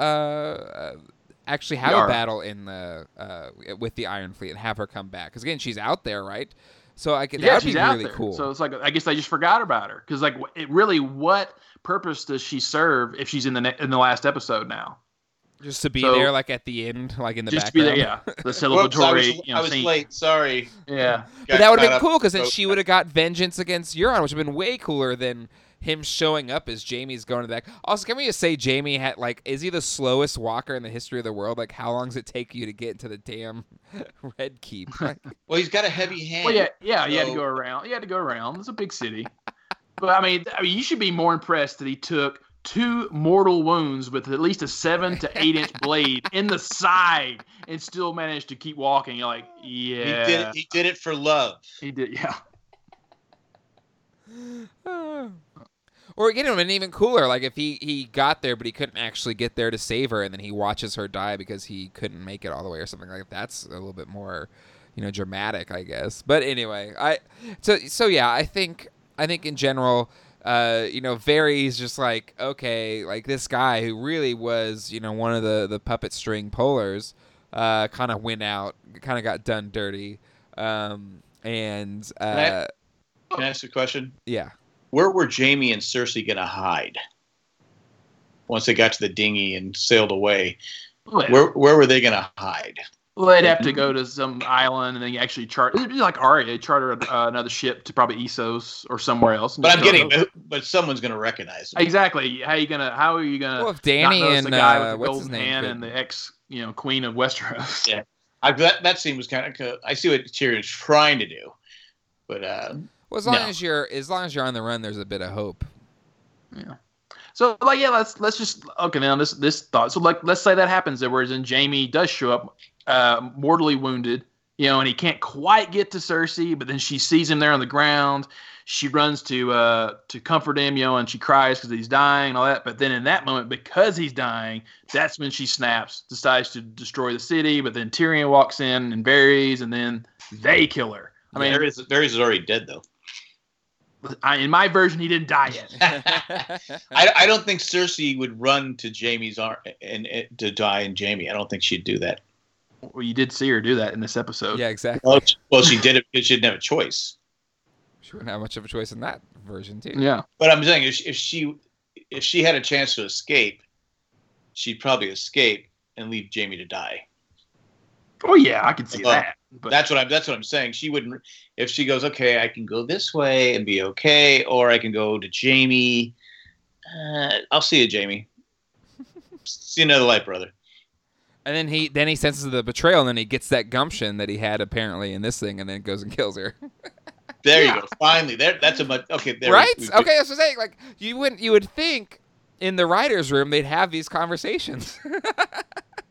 uh actually have Yara. a battle in the uh with the Iron Fleet and have her come back because again she's out there, right? So I could that Yeah, would she's be out really there. cool. So it's like I guess they just forgot about her because like it really, what purpose does she serve if she's in the ne- in the last episode now? just to be so- there, like at the end, like in the Just to be background. there, yeah. The Whoops, I was, celebratory, you know, I was scene. late. Sorry. Yeah, But Got that would have caught been up. cool because then So- she would have got vengeance against Euron, which would have been way cooler than him showing up as Jaime's going to the back. Also, can we just say Jaime had like, is he the slowest walker in the history of the world? Like, how long does it take you to get into the damn Red Keep? Like, Well, he's got a heavy hand. well, yeah, yeah. You had to So- go around. You had to go around. It's a big city. But I mean, I mean, you should be more impressed that he took two mortal wounds with at least a seven to eight inch blade in the side and still managed to keep walking. You're like, yeah, He did it, he did it for love. he did, yeah. or again, it would have been even cooler. Like if he, he got there, but he couldn't actually get there to save her, and then he watches her die because he couldn't make it all the way, or something like that. That's a little bit more, you know, dramatic, I guess. But anyway, I so so yeah, I think I think in general, uh, you know, Varys just like okay, like this guy who really was, you know, one of the the puppet string pullers, uh, kind of went out, kind of got done dirty, um, and uh, I- Can I ask a question? yeah. Where were Jamie and Cersei going to hide once they got to the dinghy and sailed away? Well, Where where were they going to hide? well, they'd have to go to some island and then you actually chart. It'd be like Arya, charter uh, another ship to probably Essos or somewhere else. But I'm Just getting, go- but someone's going to recognize them. exactly. How you gonna? How are you gonna? Well, if not Danny notice and the guy uh, with the what's his golden name hand could- and the ex, you know, queen of Westeros. Yeah. I, that that scene was kind of. I see what Tyrion's trying to do, but uh, Well, as long No. as you're as long as you're on the run, there's a bit of hope. Yeah. So like yeah, let's let's just okay now this this thought. So like let's say that happens there, whereas then Jaime does show up, uh, mortally wounded, you know, and he can't quite get to Cersei, but then she sees him there on the ground. She runs to uh to comfort him, you know, and she cries because he's dying and all that. But then in that moment, because he's dying, that's when she snaps, decides to destroy the city. But then Tyrion walks in and Varys, and then they kill her. I mean, Varys, Varys is already dead though. I, in my version, he didn't die yet. I, I don't think Cersei would run to Jamie's arm and, and to die in Jamie. I don't think she'd do that. Well, you did see her do that in this episode. Yeah, exactly. Well, she- well, she did it because she didn't have a choice. She wouldn't have much of a choice in that version, too. Yeah. But I'm saying if she, if she if she had a chance to escape, she'd probably escape and leave Jamie to die. Oh yeah, I can see Well, that. But That's what I'm. That's what I'm saying. She wouldn't. If she goes, okay, I can go this way and be okay, or I can go to Jamie. Uh, I'll see you, Jamie. See you another light, brother. And then he then he senses the betrayal, and then he gets that gumption that he had apparently in this thing, and then goes and kills her. There Yeah. you go. Finally, there. That's a much. Okay, there. right? we- we- Okay, that's what I'm saying. Like you wouldn't you would think in the writers' room they'd have these conversations.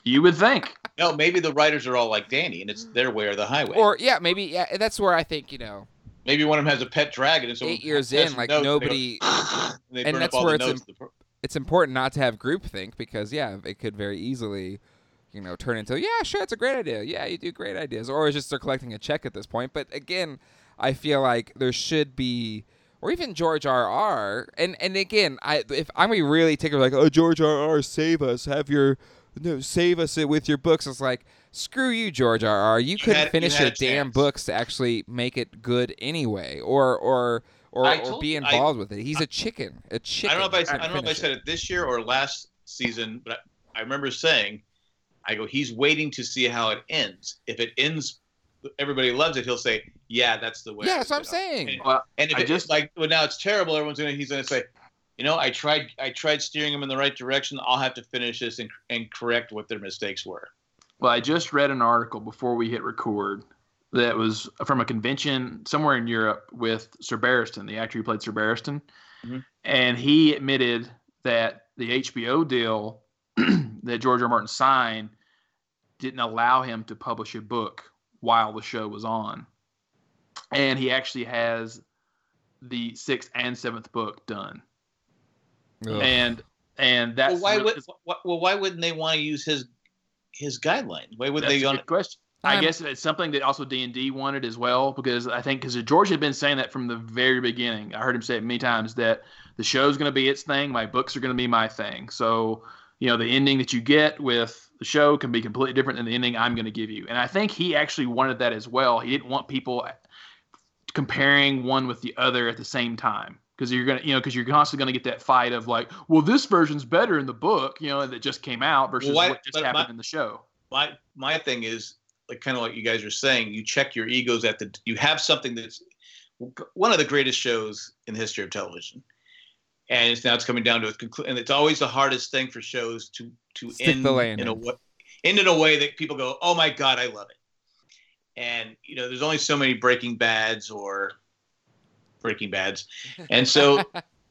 You would think. No, maybe the writers are all like Danny, and it's their way or the highway. Or yeah, maybe yeah. That's where I think you know. Maybe one of them has a pet dragon, and so Eight years in, like nobody, and, they and burn that's up all where the it's notes. im- it's important not to have groupthink because yeah, it could very easily, you know, turn into yeah, sure, it's a great idea. Yeah, you do great ideas, or it's just they're collecting a check at this point. But again, I feel like there should be, or even George R. R. And and again, I if I'm gonna be really taking like oh George R. R. save us, have your no save us with your books. It's like. Screw you, George R. R. You, you couldn't had, finish you your damn chance. books to actually make it good anyway, or or or, or told, be involved I, with it. He's a chicken, a chicken. I don't know if I, I don't know if I it. said it this year or last season, but I, I remember saying, I go, he's waiting to see how it ends. If it ends, everybody loves it. He'll say, yeah, that's the way. Yeah, I that's what I'm it. saying. And, Well, and if I it, just like, well, now it's terrible. Everyone's gonna, he's gonna say, you know, I tried, I tried steering them in the right direction. I'll have to finish this and, and correct what their mistakes were. Well, I just read an article before we hit record that was from a convention somewhere in Europe with Sir Barristan, the actor who played Sir Barristan. Mm-hmm. And he admitted that the H B O deal that George R. R. Martin signed didn't allow him to publish a book while the show was on. And he actually has the sixth and seventh book done. Ugh. And and that's Well, why really, would, wh- well, why wouldn't they want to use his his guideline? Why would that's they a want good question. I I'm- guess it's something that also D and D wanted as well, because I think because George had been saying that from the very beginning. I heard him say it many times that the show's going to be its thing, my books are going to be my thing. So, you know, the ending that you get with the show can be completely different than the ending I'm going to give you. And I think he actually wanted that as well. He didn't want people comparing one with the other at the same time. Because you're gonna, you know, because you're constantly gonna get that fight of like, well, this version's better in the book, you know, that just came out versus Well, why- what just but happened my- in the show. my my thing is like kind of like you guys are saying, you check your egos at the you have something that's one of the greatest shows in the history of television, and it's now it's coming down to a conclusion, and it's always the hardest thing for shows to to Stick end the landing. in a way end in a way that people go, oh my god, I love it. And you know, there's only so many Breaking Bads or Breaking Bads, and so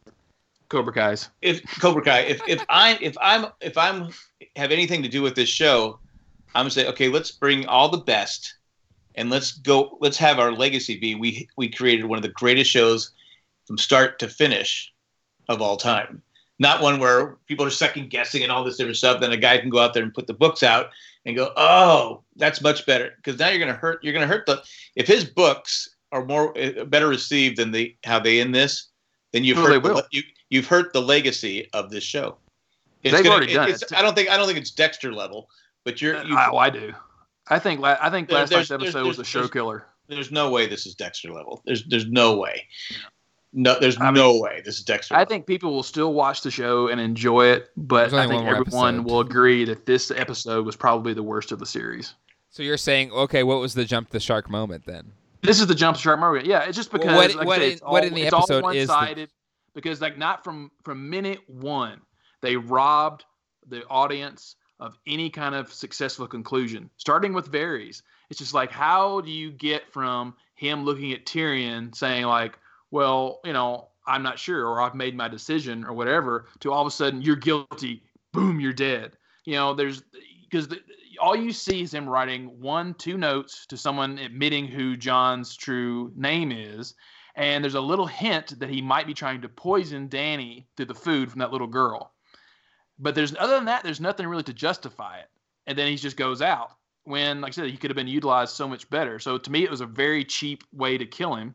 Cobra Kai's. if Cobra Kai, if if I if I'm if I'm have anything to do with this show, I'm gonna say, okay, let's bring all the best, and let's go. Let's have our legacy be we we created one of the greatest shows from start to finish of all time. Not one where people are second guessing and all this different stuff. Then a guy can go out there and put the books out and go, oh, that's much better. Because now you're gonna hurt. You're gonna hurt the. If his books are more uh, better received than the how they end this, then you've Well, they hurt the, will. you you've hurt the legacy of this show. It's They've gonna, already done it's, it. I don't think I don't think it's Dexter level, but you're you, Oh, I do. I think la- I think There- last there's- night's there's- episode was a there's- show there's- killer. there's no way this is Dexter level. There's there's no way. No, there's I mean, no way this is Dexter. I level. think people will still watch the show and enjoy it, but There's only I think one more everyone episode. will agree that this episode was probably the worst of the series. So you're saying, okay, what was the jump the shark moment then? This is the jump shark moment. Yeah, it's just Well, because what- like I what said, in- it's what all, in the it's all episode is the- one-sided. Because like not from from minute one, they robbed the audience of any kind of successful conclusion. Starting with Varys, it's just like, how do you get from him looking at Tyrion saying like, well, you know, I'm not sure, or I've made my decision, or whatever, to all of a sudden you're guilty, boom, you're dead. You know, there's because the, all you see is him writing one, two notes to someone admitting who John's true name is. And there's a little hint that he might be trying to poison Dany through the food from that little girl. But there's other than that, there's nothing really to justify it. And then he just goes out when, like I said, he could have been utilized so much better. So to me, it was a very cheap way to kill him.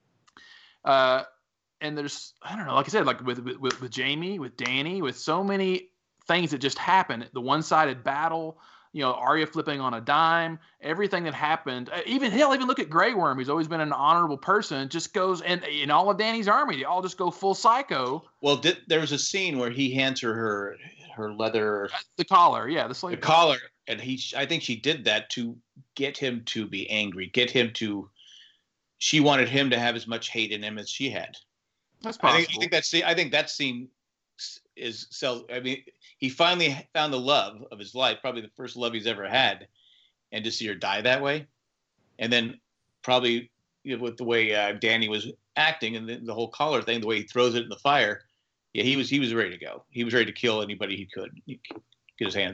Uh, and there's, I don't know, like I said, like with, with, with Jaime, with Dany, with so many things that just happened. The one-sided battle, you know, Arya flipping on a dime, everything that happened. Even hell, even look at Grey Worm, who's always been an honorable person, just goes, and in all of Dany's army, they all just go full psycho. Well, did, there was a scene where he hands her her, her leather The collar, yeah, the slave the collar, and he I think she did that to get him to be angry, get him to. She wanted him to have as much hate in him as she had. That's I possible. think, I think that scene. I think that scene is self. I mean, he finally found the love of his life, probably the first love he's ever had, and to see her die that way, and then probably you know, with the way uh, Dany was acting and the, the whole collar thing, the way he throws it in the fire, yeah, he was he was ready to go. He was ready to kill anybody he could get his hands on.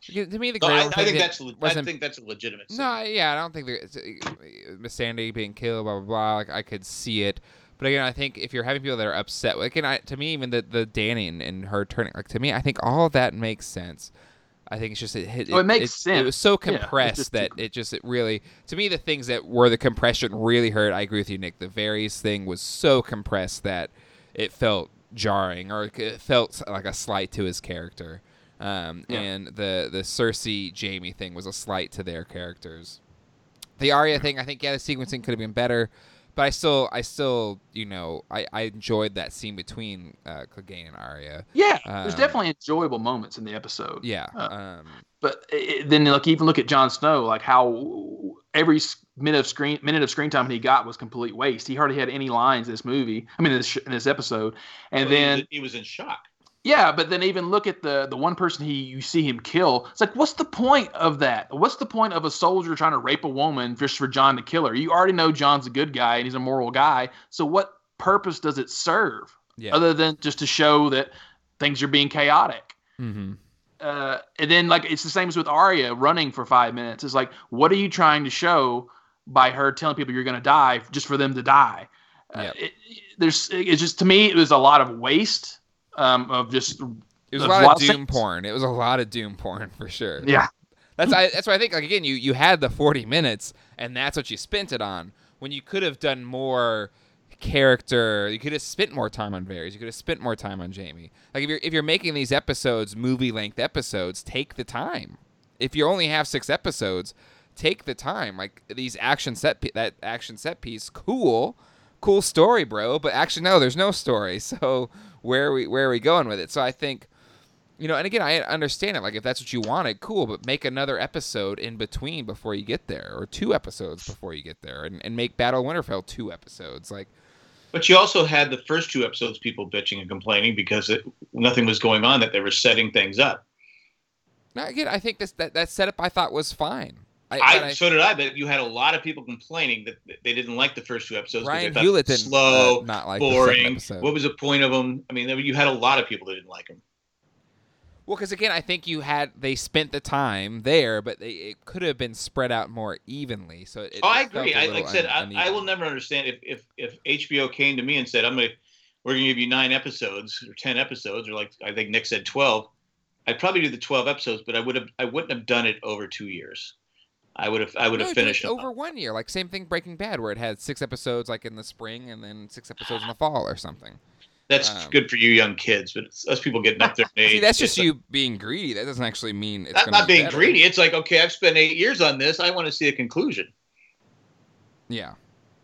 To me, the So Grey I, Worm I thing think did- that's le- I wasn't- think that's a legitimate. No, I- yeah, I don't think that Miss Sandy being killed, blah blah blah. Like I could see it, but again, I think if you're having people that are upset, like, again, I, to me, even the the Danny and, and her turning, like to me, I think all of that makes sense. I think it's just it hit. Oh, it makes it, sense. It was so Yeah, it's compressed just that too- it just it really, to me, the things that were the compression really hurt. I agree with you, Nick. The Varys thing was so compressed that it felt jarring, or it felt like a slight to his character. Um, Yeah. And the the Cersei Jaime thing was a slight to their characters. The Arya thing, I think, yeah, the sequencing could have been better, but I still, I still, you know, I, I enjoyed that scene between uh, Clegane and Arya. Yeah, there's Um, definitely enjoyable moments in the episode. Yeah. Uh, Um, But it, then, like, even look at Jon Snow, like how every s- minute of screen minute of screen time he got was complete waste. He hardly had any lines in this movie. I mean, in this, sh- in this episode. And Well, he then, was- he was in shock. yeah, but then even look at the the one person he you see him kill. It's like, what's the point of that? What's the point of a soldier trying to rape a woman just for Jon to kill her? You already know Jon's a good guy and he's a moral guy. So what purpose does it serve yeah. other than just to show that things are being chaotic? Mm-hmm. Uh, and then, like, it's the same as with Arya running for five minutes. It's like, what are you trying to show by her telling people you're going to die just for them to die? Uh, Yep. it, there's, it's just, to me, it was a lot of waste um, of just. It was a of lot of doom scenes. porn. It was a lot of doom porn for sure. Yeah. That's I, that's why I think, like, again, you, you had the forty minutes, and that's what you spent it on. When you could have done more character, you could have spent more time on Varys. You could have spent more time on Jaime. Like, if you're if you're making these episodes movie length episodes, take the time. If you only have six episodes, take the time. Like, these action set pe- that action set piece, cool, cool story, bro. But actually, no, there's no story. So where are we where are we going with it? So I think. You know, and again, I understand it. Like, if that's what you wanted, cool, but make another episode in between before you get there, or two episodes before you get there, and, and make Battle of Winterfell two episodes. Like, But you also had the first two episodes people bitching and complaining because it, nothing was going on, that they were setting things up. now again, I think this that, that setup I thought was fine. I, I, but I- so did I, but you had a lot of people complaining that they didn't like the first two episodes. 'cause Ryan they thought Hewlett they were didn't slow, uh, not like the second boring. episode. What was the point of them? I mean, there- you had a lot of people that didn't like them. Well, because again, I think you had they spent the time there, but they, it could have been spread out more evenly. So it, Oh, I it felt agree. a I, little like I said, un- I, I uneven. will never understand if, if if H B O came to me and said, "I'm gonna, we're gonna give you nine episodes or ten episodes," or like I think Nick said twelve. I'd probably do the twelve episodes, but I would have I wouldn't have done it over two years. I would have I would No, have do it finished them over up. one year. Like, same thing, Breaking Bad, where it had six episodes like in the spring and then six episodes in the fall or something. That's um, good for you young kids, but it's us people getting up there in age. See, that's it's just you being greedy. That doesn't actually mean it's Not, gonna not be being better. greedy. It's like, okay, I've spent eight years on this. I want to see a conclusion. Yeah.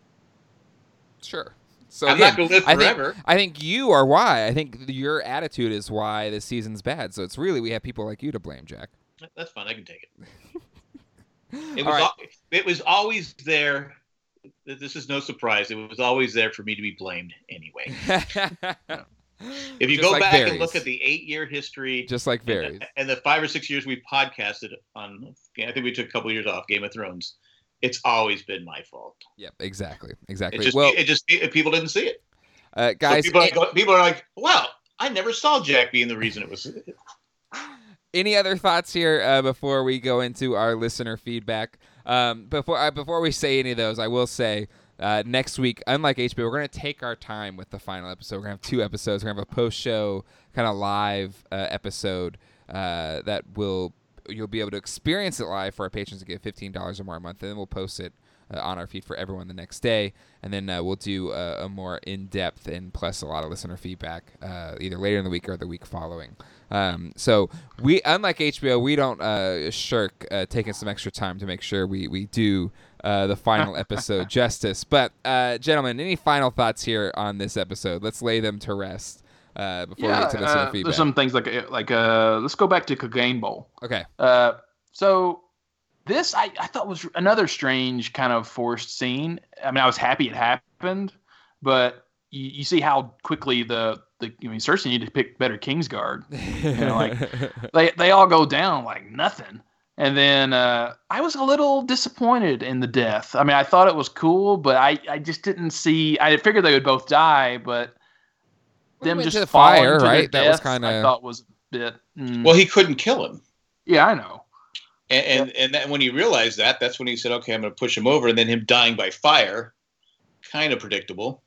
Sure. So I'm again, not going to live I think, forever. I think you are why. I think your attitude is why this season's bad. So it's really we have people like you to blame, Jack. That's fine. I can take it. It All was right. al- it was always there. This is no surprise. It was always there for me to be blamed anyway. If you Just go like back and Varys. look at the eight-year history Just like and Varys. the, and the five or six years we podcasted on, I think we took a couple of years off Game of Thrones. It's always been my fault. Yep, exactly, It exactly. just, well, it just it, people didn't see it. uh, So guys, people, a- are, people are like, "Well, I never saw Jack being the reason it was." any other thoughts here uh, before we go into our listener feedback? Um, before uh, before we say any of those, I will say uh, next week, unlike H B O, we're going to take our time with the final episode. We're going to have two episodes. We're going to have a post-show kind of live uh, episode uh, that will you'll be able to experience it live for our patrons to give fifteen dollars or more a month, and then we'll post it uh, on our feed for everyone the next day, and then uh, we'll do a, a more in-depth and plus a lot of listener feedback uh, either later in the week or the week following. Um, so we, unlike H B O, we don't uh, shirk uh, taking some extra time to make sure we we do uh, the final episode justice. But uh, gentlemen, any final thoughts here on this episode? Let's lay them to rest uh, before we get to listener uh, feedback. there's some things like like uh, let's go back to Clegane Bowl. Okay. Uh, so this I, I thought was another strange kind of forced scene. I mean, I was happy it happened, but you, you see how quickly the the I mean, Cersei needed to pick better Kingsguard. You know, like they they all go down like nothing. And then uh, I was a little disappointed in the death. I mean, I thought it was cool, but I, I just didn't see. I figured they would both die, but We them went just to the falling fire, to their right? That was death, kinda- I thought was a bit. mm. Well, he couldn't kill him. Yeah, I know. And and, and that, when he realized that, that's when he said, "Okay, I'm going to push him over." And then him dying by fire, kind of predictable.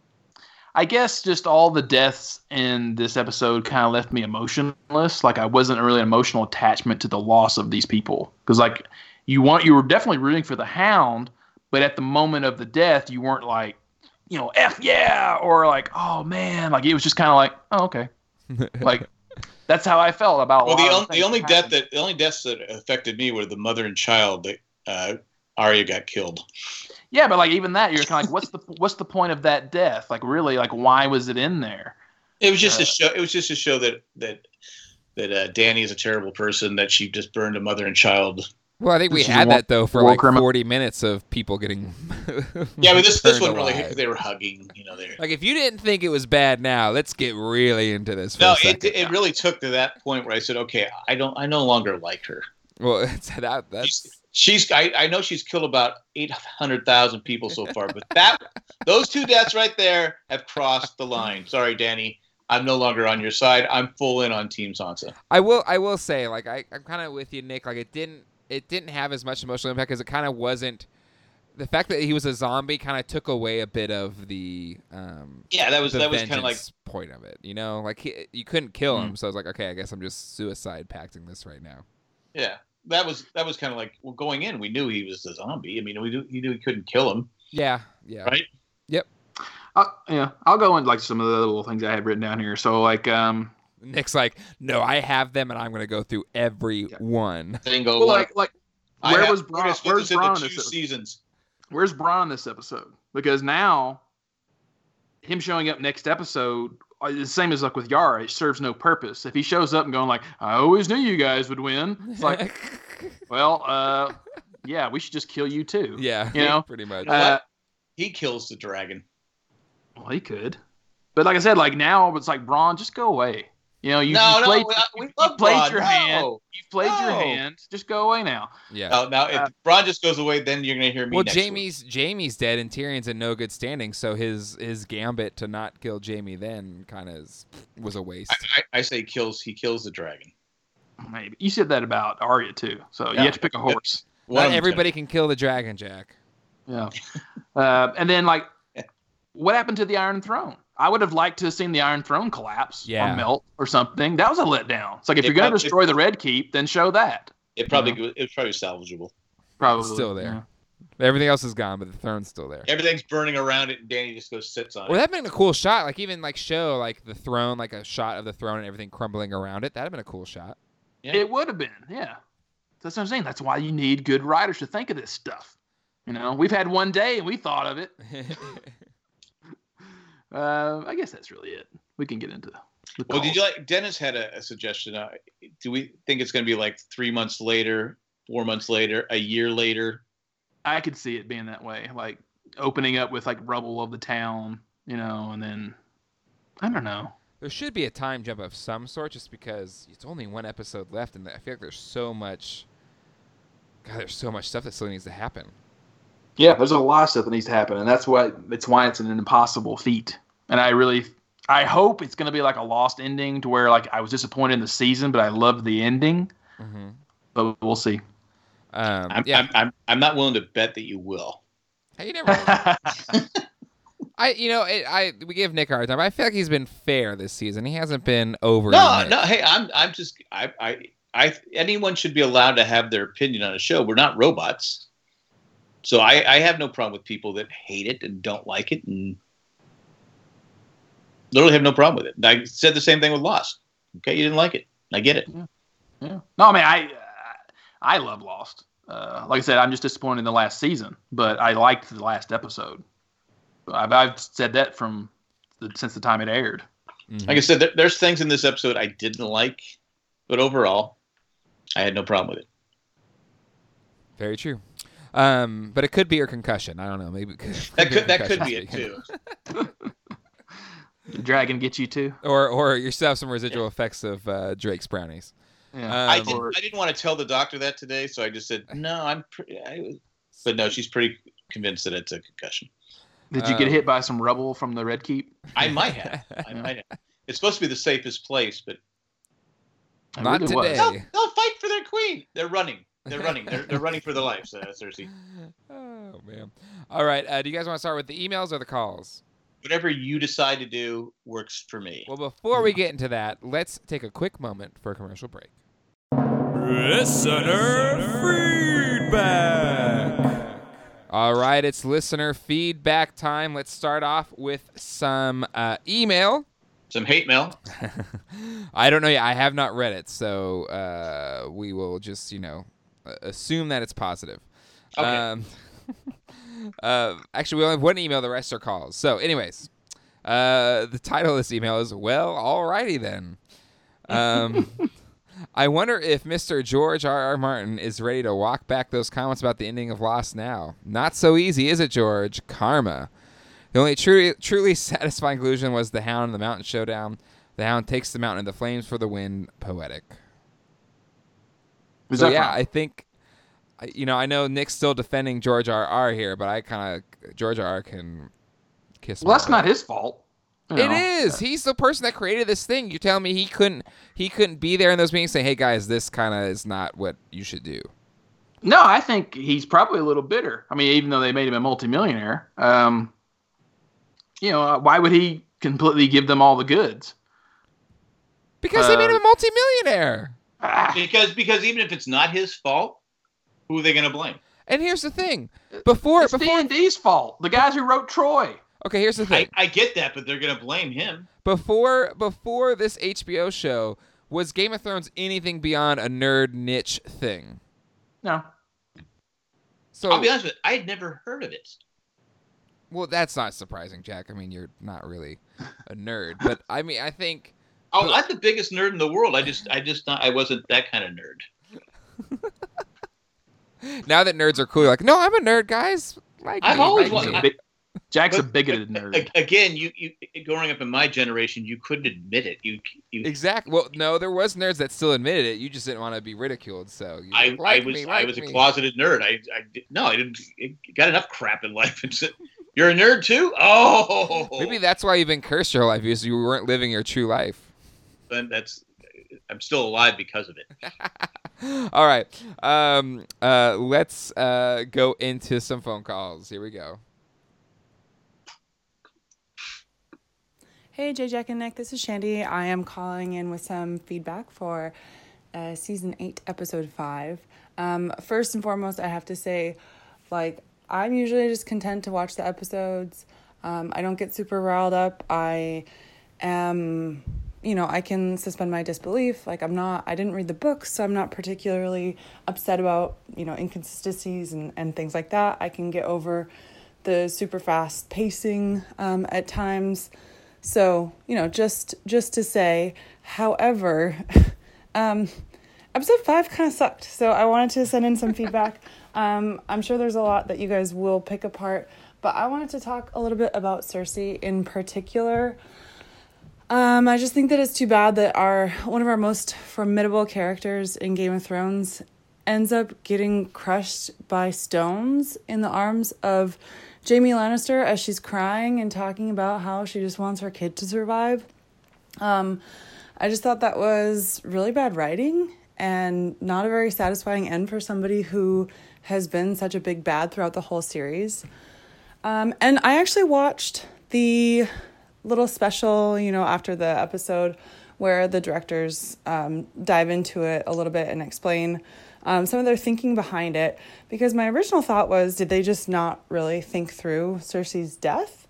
I guess just all the deaths in this episode kind of left me emotionless. Like I wasn't really an emotional attachment to the loss of these people, because like you want you were definitely rooting for the Hound, but at the moment of the death, you weren't like, you know, F yeah, or like, oh man, like it was just kind of like, oh okay, like that's how I felt about. Well, a lot the, of on, the only that death happened. that the only deaths that affected me were the mother and child that uh, Arya got killed. Yeah, but like even that, you're kind of like, what's the what's the point of that death? Like really, like why was it in there? It was just Uh, to show. It was just to show that that that uh, Dany is a terrible person. That she just burned a mother and child. Well, I think we This is had war- that though for war like criminal. forty minutes of people getting. Yeah, but this this burned one really alive. they were hugging. You know, they. Like if you didn't think it was bad now, let's get really into this. For No, a it second. it really took to that point where I said, okay, I don't, I no longer like her. Well, it's, that that's She's, she's I, I know she's killed about eight hundred thousand people so far, but that those two deaths right there have crossed the line. Sorry, Dany, I'm no longer on your side. I'm full in on Team Sansa. I will. I will say, like, I, I'm kind of with you, Nick. Like, it didn't. It didn't have as much emotional impact because it kind of wasn't. The fact that he was a zombie kind of took away a bit of the. Um, Yeah, that was the that was kind of like vengeance point of it. You know, like he, you couldn't kill him, Mm. so I was like, okay, I guess I'm just suicide pacting this right now. yeah, that was that was kind of like well, going in. We knew he was a zombie. I mean, we knew, he knew he couldn't kill him. Yeah. Yeah. Right? Yep. Uh, yeah, I'll go into like some of the little things I had written down here. So like, um, Nick's like, no, I have them, and I'm gonna go through every Yeah. one. Then go. well, well, like like I where have- was we're Bron? gonna split Where's this into Bron? two This, seasons. where's Bron this episode? Because now him showing up next episode, uh, the same as like with Yara, it serves no purpose. If he shows up and going like, I always knew you guys would win, it's like, well, uh, yeah, we should just kill you too. yeah, you know, pretty much. Uh, He kills the dragon. well, he could, but like I said, like now it's like Bron, just go away. You know, you, No, you no, played, we- you, we you love played Bron. your No. hand. You played your No. hand. Just go away now. yeah. Now, now if Uh, Bron just goes away, then you're gonna hear me. Well, next week. Jamie's Jamie's dead and Tyrion's in no good standing, so his his gambit to not kill Jamie then kind of was a waste. I, I, I say kills. He kills the dragon. Maybe you said that about Arya too. So you Yeah. have to pick a horse. One Not of them's everybody can kill the dragon, Jack. Yeah. Uh, and then, like, what happened to the Iron Throne? I would have liked to have seen the Iron Throne collapse Yeah. or melt or something. That was a letdown. It's like if It you're going to prob- destroy the Red Keep, then show that. It probably it was probably salvageable. Probably Still there. Everything else is gone, but the throne's still there. Everything's burning around it, and Dany just goes sits on Well, it. that'd been a cool shot. Like even like show like the throne, like a shot of the throne and everything crumbling around it. That'd have been a cool shot. Yeah. Yeah. It would have been. Yeah. That's what I'm saying. That's why you need good writers to think of this stuff. You know, we've had one day and we thought of it. Uh, I guess that's really it. We can get into the Well, did calls. you like? Dennis had a, a suggestion. Uh, do we think it's going to be like three months later, four months later, a year later? I could see it being that way, like opening up with like rubble of the town, you know, and then I don't know. There should be a time jump of some sort, just because it's only one episode left, and I feel like there's so much. God, there's so much stuff that still needs to happen. Yeah, there's a lot of stuff that needs to happen, and that's what it's why it's an impossible feat. And I really, I hope it's going to be like a lost ending to where like I was disappointed in the season, but I loved the ending. Mm-hmm. But we'll see. Um, I'm, yeah, I'm, I'm, I'm not willing to bet that you will. Hey, you never. I, you know, it, I we give Nick a hard time. I feel like he's been fair this season. He hasn't been over. No, no. Hey, I'm, I'm just, I, I, I. Anyone should be allowed to have their opinion on a show. We're not robots, so I, I have no problem with people that hate it and don't like it, and literally have no problem with it. I said the same thing with Lost. Okay, you didn't like it. I get it. Yeah. No, I mean, I, I love Lost. Uh, like I said, I'm just disappointed in the last season, but I liked the last episode. I've, I've said that from the, since the time it aired. Mhm. Like I said, there, there's things in this episode I didn't like, but overall, I had no problem with it. Very true. Um, but it could be your concussion. I don't know. Maybe it could, That be a could that could concussion be it speaking. too. The dragon gets you too. Or or you still have some residual effects of uh, Drake's brownies. Yeah. I Um, didn't or- I didn't want to tell the doctor that today, so I just said no. I'm pretty. I, was- but no, she's pretty convinced that it's a concussion. Did you get um, hit by some rubble from the Red Keep? I might have. I might have. It's supposed to be the safest place, but It Not really was. today. they'll, they'll fight for their queen. They're running. They're running. They're, they're running for their lives, uh, Cersei. Oh, man. All right. Uh, do you guys want to start with the emails or the calls? Whatever you decide to do works for me. Well, before we get into that, let's take a quick moment for a commercial break. Listener feedback. All right, it's listener feedback time. Let's start off with some uh, email. Some hate mail. I don't know yet. I have not read it, so uh, we will just, you know, assume that it's positive. Okay. Um, uh, actually, we only have one email. The rest are calls. So, anyways, uh, the title of this email is, well, alrighty then. Um, I wonder if Mister George R. R. Martin is ready to walk back those comments about the ending of Lost now. Not so easy, is it, George? Karma. The only truly, truly satisfying conclusion was the Hound and the Mountain showdown. The Hound takes the mountain into flames for the win. Poetic. Is so, that yeah, from? I think, you know, I know Nick's still defending George R. R. here, but I kind of, George R. R. can kiss Well, my that's butt. not his fault. You It know. is. He's the person that created this thing. You're telling me he couldn't he couldn't be there in those meetings saying, hey, guys, this kind of is not what you should do. No, I think he's probably a little bitter. I mean, even though they made him a multimillionaire, um, you know, why would he completely give them all the goods? Because they made Uh, him a multimillionaire. Ah, Because because even if it's not his fault, who are they going to blame? And here's the thing. Before it's D before and D's fault. The guys who wrote Troy. Okay, here's the I, thing. I get that, but they're going to blame him. Before before this H B O show, was Game of Thrones anything beyond a nerd niche thing? No. So I'll be honest with you, I had never heard of it. well, that's not surprising, Jack. I mean, you're not really a nerd, but I mean, I think Oh, I'm the biggest nerd in the world. I just I just not I wasn't that kind of nerd. now that nerds are cool, you're like, no, I'm a nerd, guys. Like I've me, always like wanted- me. I- Big- Jack's a But- bigoted A- nerd. Again, you, you growing up in my generation, you couldn't admit it. You you Exactly. Well, no, there was nerds that still admitted it. You just didn't want to be ridiculed. So you I, like I was me, I like was a me. closeted nerd. I I did, no, I didn't I got enough crap in life. And said, you're a nerd too? Oh, Maybe that's why you've been cursed your whole life, because you weren't living your true life. then that's I'm still alive because of it. All right. Um, uh, let's uh, go into some phone calls. Here we go. Hey, J. Jack and Nick, this is Shandy. I am calling in with some feedback for uh, season eight, episode five. Um, first and foremost, I have to say, like, I'm usually just content to watch the episodes. Um, I don't get super riled up. I am, you know, I can suspend my disbelief. Like, I'm not, I didn't read the books, so I'm not particularly upset about, you know, inconsistencies and, and things like that. I can get over the super fast pacing um, at times. So, you know, just just to say, however, um, episode five kind of sucked. So I wanted to send in some feedback. Um, I'm sure there's a lot that you guys will pick apart, but I wanted to talk a little bit about Cersei in particular. Um, I just think that it's too bad that our one of our most formidable characters in Game of Thrones ends up getting crushed by stones in the arms of Jaime Lannister as she's crying and talking about how she just wants her kid to survive. Um, I just thought that was really bad writing and not a very satisfying end for somebody who has been such a big bad throughout the whole series. Um, and I actually watched the little special, you know, after the episode where the directors um, dive into it a little bit and explain Um, some of their thinking behind it, because my original thought was, did they just not really think through Cersei's death?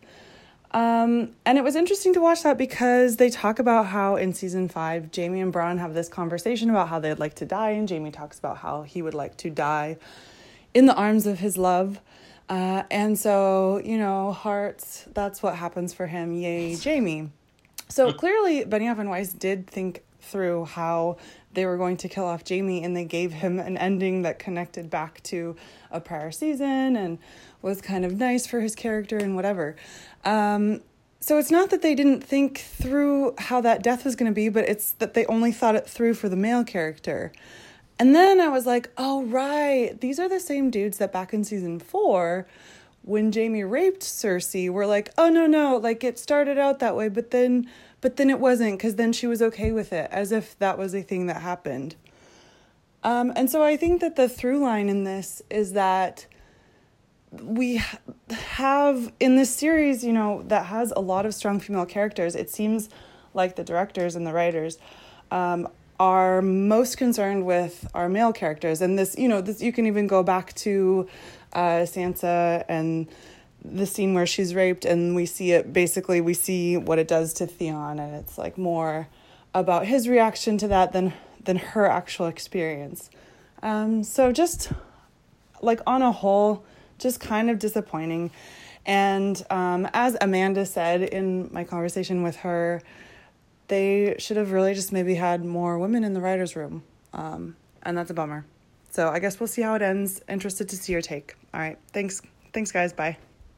Um, and it was interesting to watch that because they talk about how in season five, Jaime and Bronn have this conversation about how they'd like to die, and Jaime talks about how he would like to die in the arms of his love. Uh, and so, you know, hearts, that's what happens for him. Yay, Jaime. So clearly, Benioff and Weiss did think through how they were going to kill off Jaime, and they gave him an ending that connected back to a prior season and was kind of nice for his character and whatever. Um, so it's not that they didn't think through how that death was going to be, but it's that they only thought it through for the male character. And then I was like, oh, right, these are the same dudes that back in season four, when Jaime raped Cersei, were like, oh, no, no, like it started out that way, but then... But then it wasn't, because then she was okay with it, as if that was a thing that happened. Um, and so I think that the through line in this is that we have, in this series, you know, that has a lot of strong female characters, it seems like the directors and the writers um, are most concerned with our male characters. And this, you know, this you can even go back to uh, Sansa and the scene where she's raped, and we see it, basically we see what it does to Theon, and it's like more about his reaction to that than than her actual experience. Um, so just like on a whole, just kind of disappointing. And um, as Amanda said in my conversation with her, they should have really just maybe had more women in the writer's room. Um, and that's a bummer. So I guess we'll see how it ends. Interested to see your take. All right. Thanks. Thanks, guys. Bye.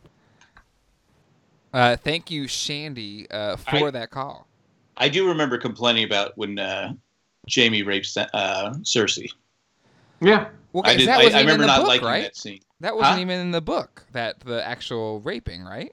Uh, thank you, Shandy, uh, for I, that call. I do remember complaining about when uh, Jaime rapes uh, Cersei. Yeah. Well, I, did, that I, wasn't I even remember in the not book, liking right? that scene. That wasn't Huh? even in the book, that the actual raping, right?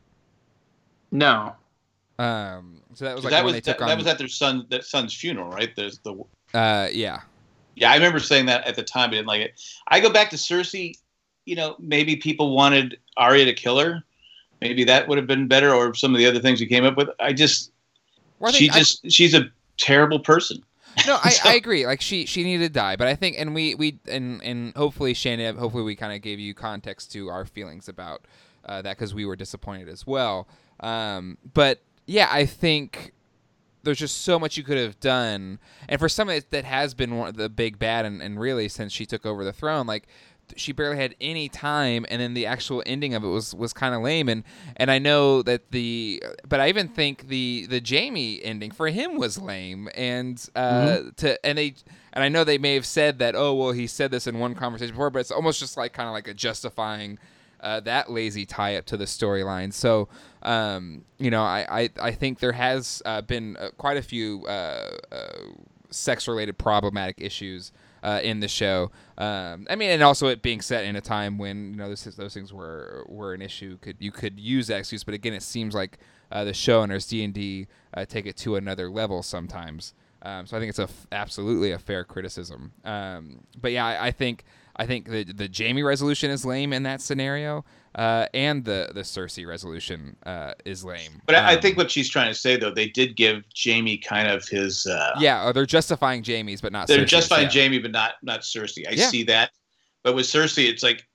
No. Um, so that was like that when was they took that, on. that was at their son that son's funeral, right? There's the Uh, yeah. yeah, I remember saying that at the time. I didn't like it. I go back to Cersei. You know, maybe people wanted Arya to kill her. Maybe that would have been better, or some of the other things we came up with. I just, Well, I she think I- just, she's a terrible person. No, I, So- I agree. Like she, she needed to die, but I think, and we, we, and and hopefully, Shandy, hopefully, we kind of gave you context to our feelings about uh, that because we were disappointed as well. Um, but yeah, I think there's just so much you could have done, and for some that has been one of the big bad, and, and really since she took over the throne, like she barely had any time, and then the actual ending of it was, was kind of lame. And, and I know that the, but I even think the the Jaime ending for him was lame. And uh, mm-hmm. to and they and I know they may have said that, oh well, he said this in one conversation before, but it's almost just like kind of like a justifying uh, that lazy tie up to the storyline. So um, you know, I, I I think there has uh, been uh, quite a few uh, uh, sex related problematic issues Uh, in the show. Um, I mean, and also it being set in a time when, you know, this is, those things were were an issue. Could you could use that excuse, but again, it seems like uh, the showrunners D and D uh, take it to another level sometimes. Um, so I think it's a f- absolutely a fair criticism. Um, but yeah, I, I think I think the the Jaime resolution is lame in that scenario, uh, and the the Cersei resolution uh, is lame. But um, I think what she's trying to say, though, they did give Jaime kind of his. Uh, yeah, or they're justifying Jaime's, but not. They're Cersei's, justifying yeah. Jaime, but not not Cersei. I Yeah. see that, but with Cersei, it's like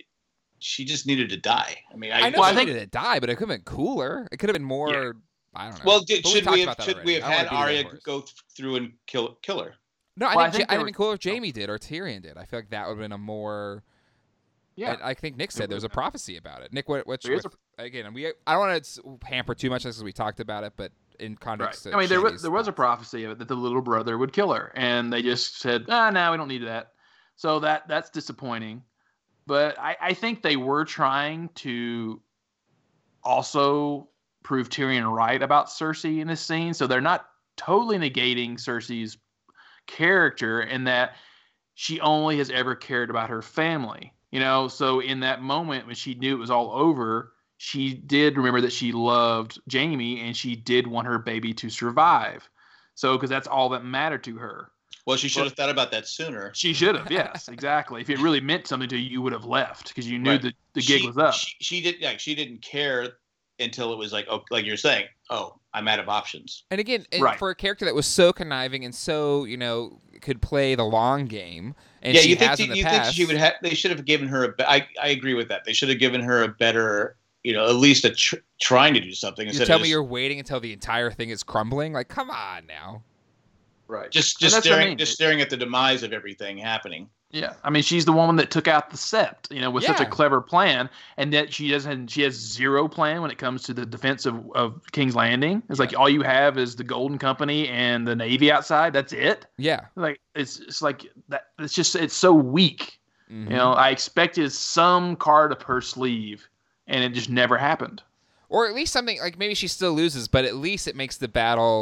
she just needed to die. I mean, I, I know well, she I think, needed to die, but it could have been cooler. It could have been more. Yeah. I don't know. Well, did, But should talked we have about that should we already. have I had don't wanna beat a Arya dead horse. go th- through and kill kill her? No, I Well, I think, think Ja- I they didn't were- even cool if Jaime did or Tyrion did. I feel like that would have been a more. Yeah. I, I think Nick said there's a prophecy about it. Nick, what, what's There is what, again? We I don't want to hamper too much because we talked about it, but in Right. context, I mean, there was, Shandy's there was a thoughts. prophecy of it that the little brother would kill her, and they just said, "Ah, no, we don't need that." So that that's disappointing. But I, I think they were trying to also prove Tyrion right about Cersei in this scene, so they're not totally negating Cersei's character in that she only has ever cared about her family. You know, so in that moment when she knew it was all over, she did remember that she loved Jaime and she did want her baby to survive. So, because that's all that mattered to her. Well, she should Well- have thought about that sooner. She should have, yes, exactly. If it really meant something to you, you would have left because you knew Right. that the gig she, was up. She, she did. Like, she didn't care until it was like, oh, like you're saying, oh, I'm out of options. And again, and Right. for a character that was so conniving and so, you know, could play the long game, and yeah, she you think has she, in the you past. think she would have? They should have given her a. be- I I agree with that. They should have given her a better, you know, at least a tr- trying to do something You instead tell of me just, you're waiting until the entire thing is crumbling? Like, come on now. Right. just And just that's what I staring mean. just staring at the demise of everything happening. Yeah, I mean, she's the woman that took out the Sept, you know, with such a Yeah. clever plan, and that she doesn't. She has zero plan when it comes to the defense of, of King's Landing. It's like all you have is the Golden Company and the Navy outside. That's it. Yeah. Like it's it's like that. It's just it's so weak. Mhm. You know, I expected some card up her sleeve, and it just never happened. Or at least something like maybe she still loses, but at least it makes the battle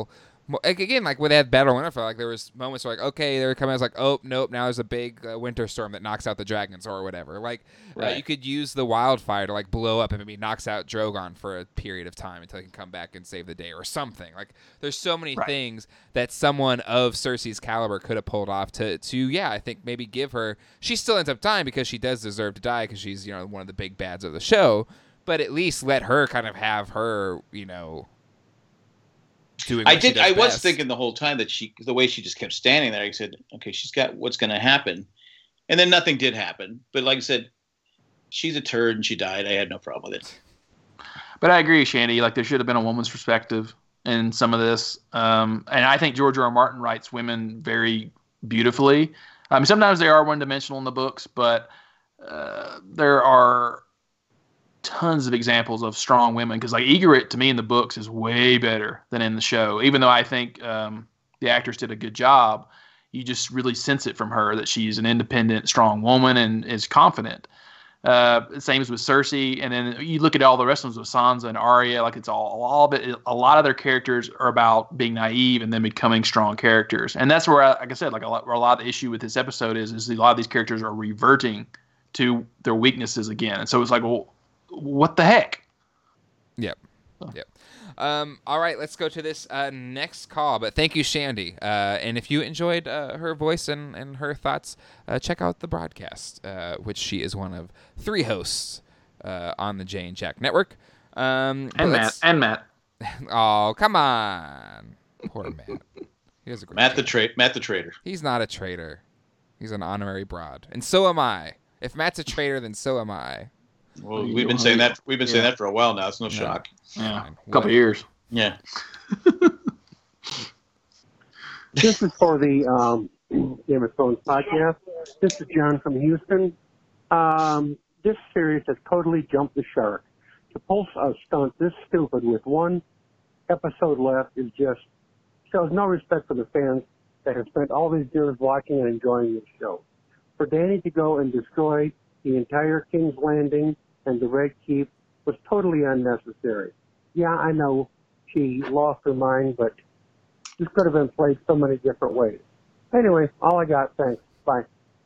Like, again, like when they had Battle of Winterfell, like there was moments where like, okay, they were coming. I was like, oh nope, now there's a big uh, winter storm that knocks out the dragons or whatever. Like, Right. uh, you could use the wildfire to like blow up and maybe knocks out Drogon for a period of time until he can come back and save the day or something. Like, there's so many Right. things that someone of Cersei's caliber could have pulled off to, to yeah, I think maybe give her. She still ends up dying because she does deserve to die because she's, you know, one of the big bads of the show. But at least let her kind of have her, you know. Doing I what she did. does I was best. thinking the whole time that she, the way she just kept standing there, I said, okay, she's got what's going to happen. And then nothing did happen. But like I said, she's a turd and she died. I had no problem with it. But I agree, Shandy. Like there should have been a woman's perspective in some of this, um, and I think George R. R. Martin writes women very beautifully. Um, sometimes they are one-dimensional in the books, but uh, there are tons of examples of strong women. Because like Ygritte, to me in the books, is way better than in the show. Even though I think um, the actress did a good job, you just really sense it from her that she's an independent, strong woman and is confident. Uh, same as with Cersei, and then you look at all the rest of them with Sansa and Arya. Like it's all, all of it. A lot of their characters are about being naive and then becoming strong characters, and that's where, like I said, like a lot, where a lot of the issue with this episode is, is a lot of these characters are reverting to their weaknesses again, and so it's like, well, what the heck? Yep. Yep. Um, all right, let's go to this uh, next call. But thank you, Shandy. Uh, and if you enjoyed uh, her voice and, and her thoughts, uh, check out the broadcast, uh, which she is one of three hosts uh, on the Jay and Jack Network. Um, And Matt. let's- And Matt. Oh, come on. Poor Matt. He has a great Matt the job. tra- Matt the traitor. He's not a traitor. He's an honorary broad. And so am I. If Matt's a traitor, then so am I. Well, we've been saying that. We've been saying Yeah. that for a while now. It's no shock. Yeah, Fine. a couple of years. Yeah. This is for the um, Game of Thrones podcast. This is John from Houston. Um, this series has totally jumped the shark. To pull a stunt this stupid with one episode left is just shows no respect for the fans that have spent all these years watching and enjoying the show. For Dany to go and destroy the entire King's Landing and the Red Keep was totally unnecessary. Yeah, I know she lost her mind, but this could have been played so many different ways. Anyway, all I got. Thanks. Bye.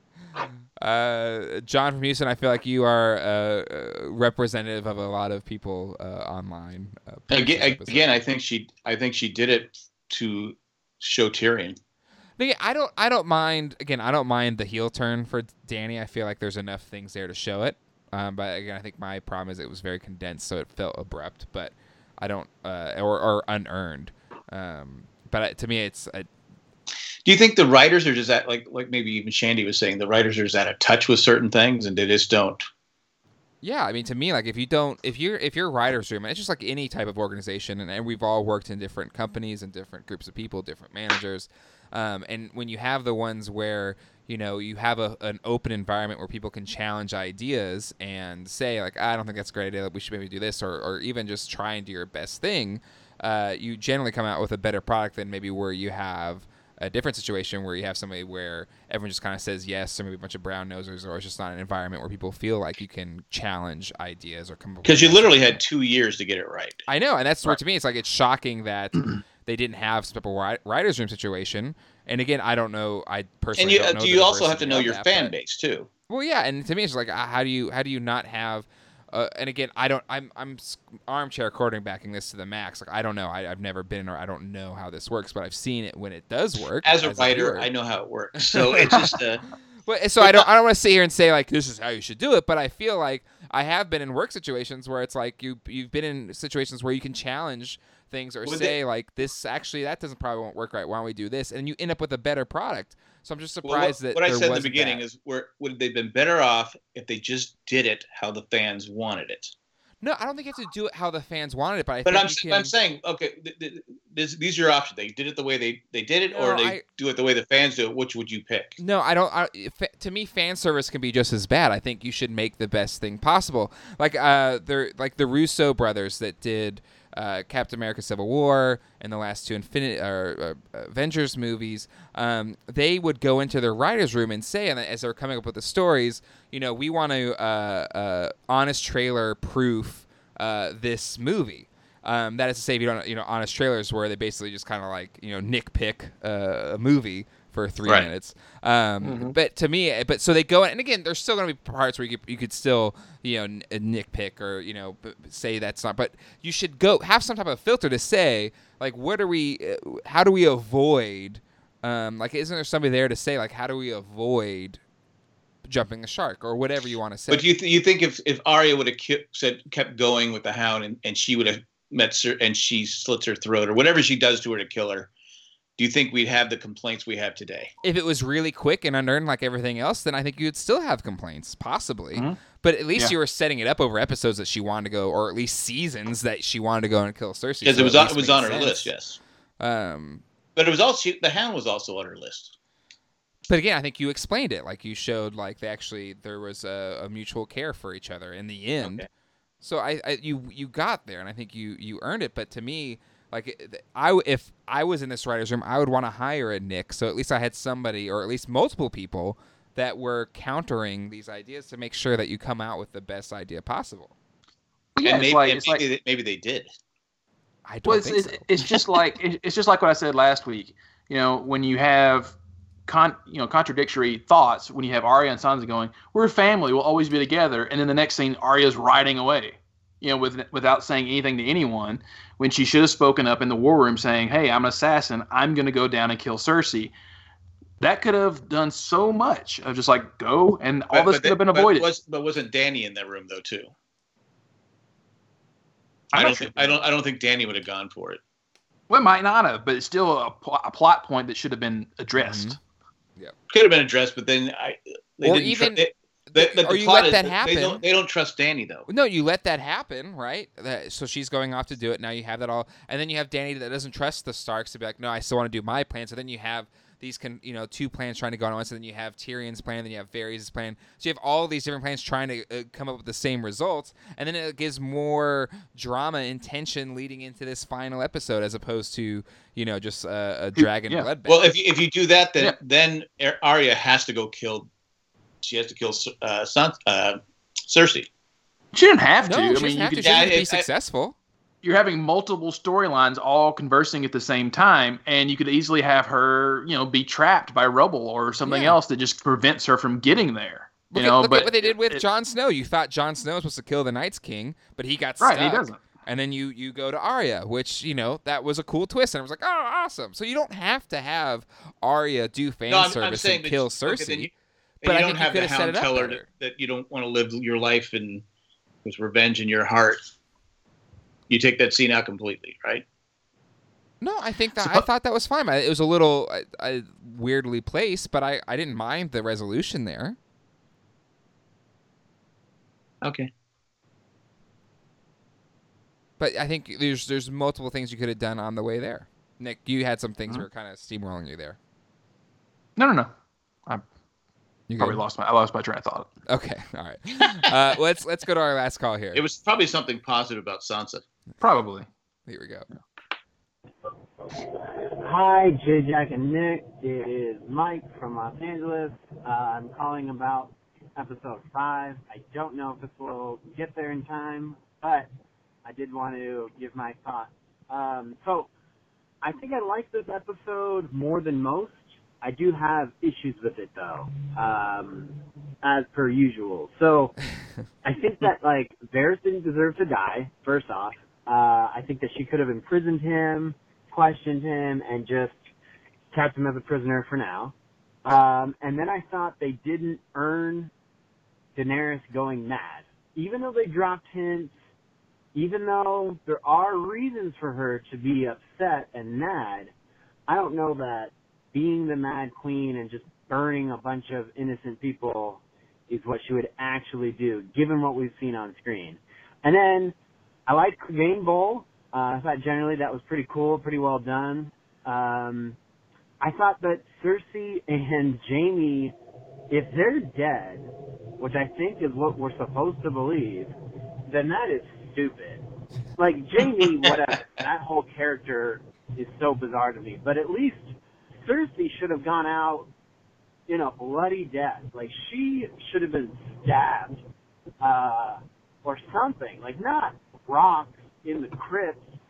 Uh, John from Houston, I feel like you are uh, uh, representative of a lot of people uh, online. Uh, Again, episode. again, I think she. I think she did it to show Tyrion. Again, I don't. I don't mind. Again, I don't mind the heel turn for Dany. I feel like there's enough things there to show it. Um, but again, I think my problem is it was very condensed, so it felt abrupt. But I don't, uh, or, or unearned. Um, but uh, to me, it's. A, Do you think the writers are just at like like maybe even Shandy was saying the writers are just out of touch with certain things and they just don't? Yeah, I mean, to me, like if you don't, if you're if you're writers' room, and it's just like any type of organization, and, and we've all worked in different companies and different groups of people, different managers, um, and when you have the ones where you know you have a, an open environment where people can challenge ideas and say like, I don't think that's a great idea, we should maybe do this, or or even just try and do your best thing, uh, you generally come out with a better product than maybe where you have a different situation where you have somebody where everyone just kind of says yes, or maybe a bunch of brown nosers, or it's just not an environment where people feel like you can challenge ideas or come up with Because you literally had two years to get it right. I know, and that's where Right. to me it's like it's shocking that they didn't have some type of wi- writers' room situation. And again, I don't know. I personally And you don't know do the you also have to diversity know of your that, fan but- base too. Well, yeah, and to me it's like uh, how do you how do you not have? Uh, and again, I don't. I'm I'm s- armchair quarterbacking this to the max. Like I don't know. I, I've never been, or I don't know how this works. But I've seen it when it does work. As a writer, viewer. I know how it works. So it's just uh, But so I don't I don't want to sit here and say like this is how you should do it, but I feel like I have been in work situations where it's like you you've been in situations where you can challenge things or Would say they- like this actually that doesn't probably won't work right. Why don't we do this? And you end up with a better product. So I'm just well, surprised what, that what I there said in the wasn't beginning that. is where would they been better off if they just did it how the fans wanted it. No, I don't think you have to do it how the fans wanted it, but I But think I'm you s- can, I'm saying okay, th- th- this, these are your options. They did it the way they, they did it, or No, they I- do it the way the fans do it. Which would you pick? No, I don't. I, fa- to me, fan service can be just as bad. I think you should make the best thing possible. Like uh, they're like the Russo brothers that did uh, Captain America: Civil War and the last two Infinity or uh, Avengers movies. Um, they would go into their writers' room and say, and as they're coming up with the stories, you know, we want to uh, uh, honest trailer proof uh, this movie. Um, that is to say, if you don't, you know, honest trailers where they basically just kind of like, you know, nitpick uh, a movie for three Right. minutes. Um, Mm-hmm. But to me, but so they go, and again, there's still going to be parts where you could, you could still, you know, n- nitpick or, you know, b- say that's not, but you should go have some type of filter to say, like, what are we, uh, how do we avoid, um, like, isn't there somebody there to say, like, how do we avoid jumping the shark or whatever you want to say? But you th- you think if if Arya would have ki- said kept going with the Hound and, and she would have met Cer- and she slits her throat or whatever she does to her to kill her, do you think we'd have the complaints we have today? If it was really quick and unearned like everything else, then I think you'd still have complaints, possibly. Mhm. But at least Yeah. you were setting it up over episodes that she wanted to go, or at least seasons that she wanted to go and kill Cersei. Because so it was at on, least it was made on her sense. list, yes. Um, But it was also the Hound was also on her list. but again, I think you explained it. Like you showed, like they actually there was a, a mutual care for each other in the end. Okay. So I, I you you got there, and I think you you earned it. But to me, like I if I was in this writers' room, I would want to hire a Nick. So at least I had somebody, or at least multiple people, that were countering these ideas to make sure that you come out with the best idea possible. Yeah, and it's maybe, like- and it's maybe, like- they, maybe they did. I don't Well, it's, think it's, so. it's just like it- it's just like what I said last week. You know, when you have con you know contradictory thoughts, when you have Arya and Sansa going, "We're a family, we'll always be together," and then the next scene, Arya's riding away, you know, with without saying anything to anyone, when she should have spoken up in the war room, saying, "Hey, I'm an assassin. I'm going to go down and kill Cersei." That could have done so much of just like go, and all But- this but could have they- been but avoided. Was, but wasn't Danny in that room though too? I'm I not don't sure. think I don't I don't think Danny would have gone for it. Well, it might not have, but it's still a, pl- a plot point that should have been addressed. Mhm. Could have been addressed, but then I they Or didn't tr- even- they, they, but or the you plot let is that They happen. don't, they don't trust Danny though. No, you let that happen, right? That, so she's going off to do it. Now you have that all, and then you have Danny that doesn't trust the Starks to be like, no, I still want to do my plan. So then you have these, con, you know, two plans trying to go on at once. And then you have Tyrion's plan, then you have Varys' plan. So you have all these different plans trying to uh, come up with the same results, and then it gives more drama and tension leading into this final episode, as opposed to you know just uh, a dragon Yeah. bloodbath. Well, if you, if you do that, then Yeah. then Ar- Arya has to go kill. She has to kill uh, San, uh, Cersei. She didn't have to. no, I she mean, doesn't you have could to. She doesn't have to Yeah, be it- I- successful. you're having multiple storylines all conversing at the same time, and you could easily have her, you know, be trapped by rubble or something Yeah. else that just prevents her from getting there. You Look, know, at, look but at what they did with it- Jon Snow. You thought Jon Snow was supposed to kill the Night's King, but he got Right, stuck. he doesn't. And then you you go to Arya, which you know that was a cool twist, and I was like, oh, awesome. So you don't have to have Arya do fan No, I'm, I'm service saying and that- kill okay, Cersei. then you, but but I you think don't you have the could have set Hound it up tell her better. that, that you don't want to live your life and with revenge in your heart. You take that scene out completely, right? No, I think that So- I thought that was fine. I- It was a little I, I, weirdly placed, but I, I didn't mind the resolution there. Okay. But I think there's there's multiple things you could have done on the way there. Nick, you had some things Mhm. that were kind of steamrolling you there. No, no, no. You Probably good? lost my I lost my train of thought. Okay, all right. uh, let's let's go to our last call here. It was probably something positive about Sansa. Probably. Here we go. Hi, J Jack and Nick. It is Mike from Los Angeles. Uh, I'm calling about episode five. I don't know if this will get there in time, but I did want to give my thoughts. Um, so, I think I like this episode more than most. I do have issues with it, though, um, as per usual. So, I think that, like, Varys didn't deserve to die, first off. Uh, I think that she could have imprisoned him, questioned him, and just kept him as a prisoner for now. Um, and then I thought they didn't earn Daenerys going mad. Even though they dropped hints, even though there are reasons for her to be upset and mad, I don't know that being the Mad Queen and just burning a bunch of innocent people is what she would actually do, given what we've seen on screen. And then I like Clegane Bowl. Uh, I thought generally that was pretty cool, pretty well done. Um, I thought that Cersei and Jaime, if they're dead, which I think is what we're supposed to believe, then that is stupid. Like, Jaime, whatever, that whole character is so bizarre to me. But at least Cersei should have gone out in a bloody death. Like, she should have been stabbed uh, or something. Like, not rocks in the crypt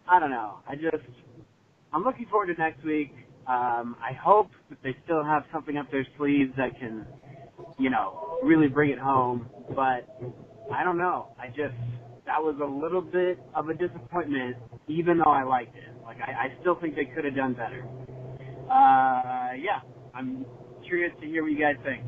I don't know. I just, I'm looking forward to next week. Um, I hope that they still have something up their sleeves that can, you know, really bring it home. But I don't know. I just, that was a little bit of a disappointment, even though I liked it. Like, I, I still think they could have done better. Uh, yeah, I'm curious to hear what you guys think.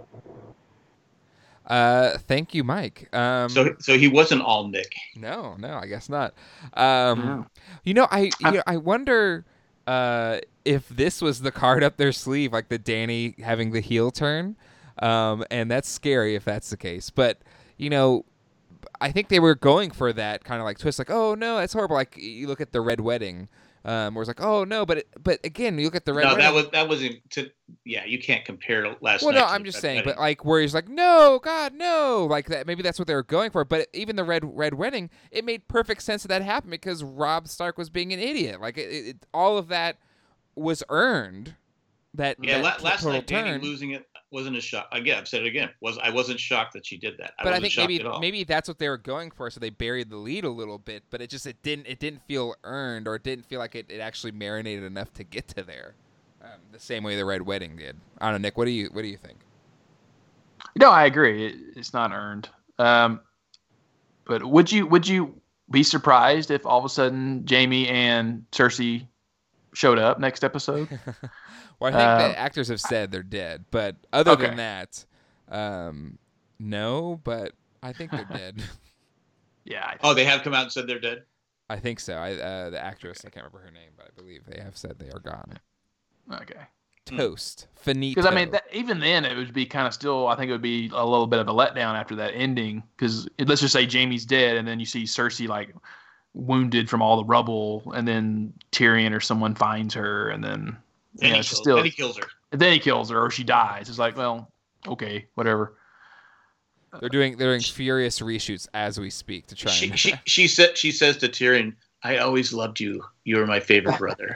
Uh, thank you, Mike. Um, So, so he wasn't all Nick. no, no, I guess not. Um, you know, I, you know, I wonder, uh, if this was the card up their sleeve, like the Danny having the heel turn. Um, and that's scary if that's the case. But, you know, I think they were going for that kind of like twist, like, oh no, that's horrible. Like you look at the Red Wedding, um, where it's like, oh no, but but again, you look at the Red No, Wedding. that was that wasn't. To, yeah, you can't compare last Well, night. no, to I'm the just Red saying, Wedding. but like where he's like, no, God, no, like that. Maybe that's what they were going for. But even the Red Red Wedding, it made perfect sense that that happened because Robb Stark was being an idiot. Like it, it, all of that was earned. That yeah, that la- last total night Danny turn. losing it wasn't a shock. Again, I've said it again. Was I wasn't shocked that she did that. I But I wasn't think shocked maybe at all. maybe that's what they were going for, so they buried the lead a little bit. But it just it didn't it didn't feel earned, or it didn't feel like it, it actually marinated enough to get to there, um, the same way the Red Wedding did. I don't know, Nick. What do you what do you think? No, I agree. It, it's not earned. Um, but would you would you be surprised if all of a sudden Jamie and Cersei showed up next episode? Well, I think Um, the actors have said they're dead, but other Okay. than that, um, no. But I think they're dead. Yeah. I- Oh, they have come out and said they're dead. I think so. I uh, the actress, I can't remember her name, but I believe they have said they are gone. Okay. Toast, finito. Because I mean, that, even then, it would be kind of still. I think it would be a little bit of a letdown after that ending. Because let's just say Jamie's dead, and then you see Cersei like wounded from all the rubble, and then Tyrion or someone finds her, and then Then, yeah, he, it's kills, still then he kills her. then he kills her or she dies. It's like, well, okay, whatever. they're doing they're doing furious reshoots as we speak to try She, and. she she said she says to Tyrion, "I always loved you. You were my favorite brother."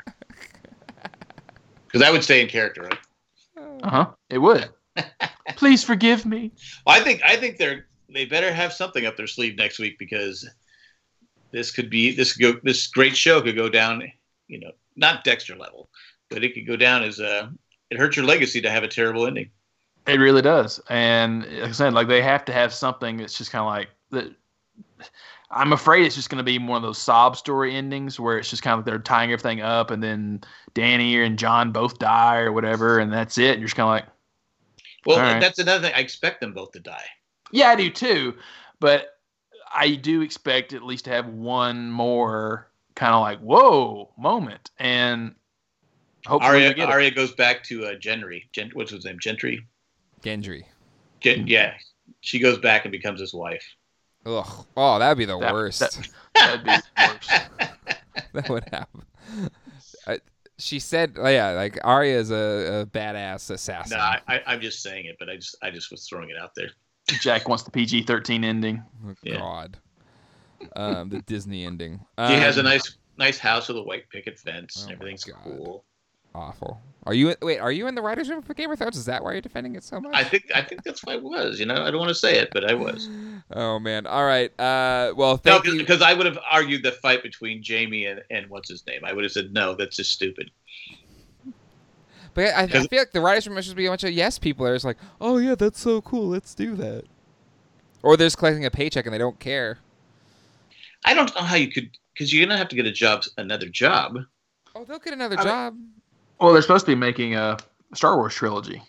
Because that would stay in character, right? Uh huh. It would. Please forgive me. Well, I think I think they're they better have something up their sleeve next week because this could be this could go this great show could go down, you know, not Dexter level, but it could go down as a it hurts your legacy to have a terrible ending. It really does. And like I said, like they have to have something that's just kind of like that. I'm afraid it's just going to be one of those sob story endings where it's just kind of like they're tying everything up, and then Danny and John both die or whatever, and that's it. And you're just kind of like, Well, All right. that's another thing. I expect them both to die. yeah, I do too, but I do expect at least to have one more kind of like whoa moment, and hopefully we Arya get it. Arya goes back to uh, Gendry. Gent, what's his name? Gentry. Gendry. Gen, yeah, she goes back and becomes his wife. Ugh. Oh, that'd be the That- worst. that- That'd be worse. That would happen. I, she said, oh, yeah, like Arya is a, a badass assassin. No, I, I, I'm just saying it, but I just I just was throwing it out there. Jack wants the P G thirteen ending. Oh, Yeah. God. Um, the Disney ending. He has a Um, nice nice house with a white picket fence. Oh and my Everything's God. cool. Awful. Are you wait? Are you in the writers' room for Game of Thrones? Is that why you're defending it so much? I think I think that's why I was. You know, I don't want to say it, but I was. Oh man. All right. Uh, well, No, thank you. because I would have argued the fight between Jamie and, and what's his name. I would have said no. That's just stupid. But I, I Because- feel like the writers' room must just be a bunch of yes people. They're just like, oh yeah, that's so cool. Let's do that. Or they're just collecting a paycheck and they don't care. I don't know how you could, because you're gonna have to get a job, another job. Oh, they'll get another I mean- job. Well, they're supposed to be making a Star Wars trilogy.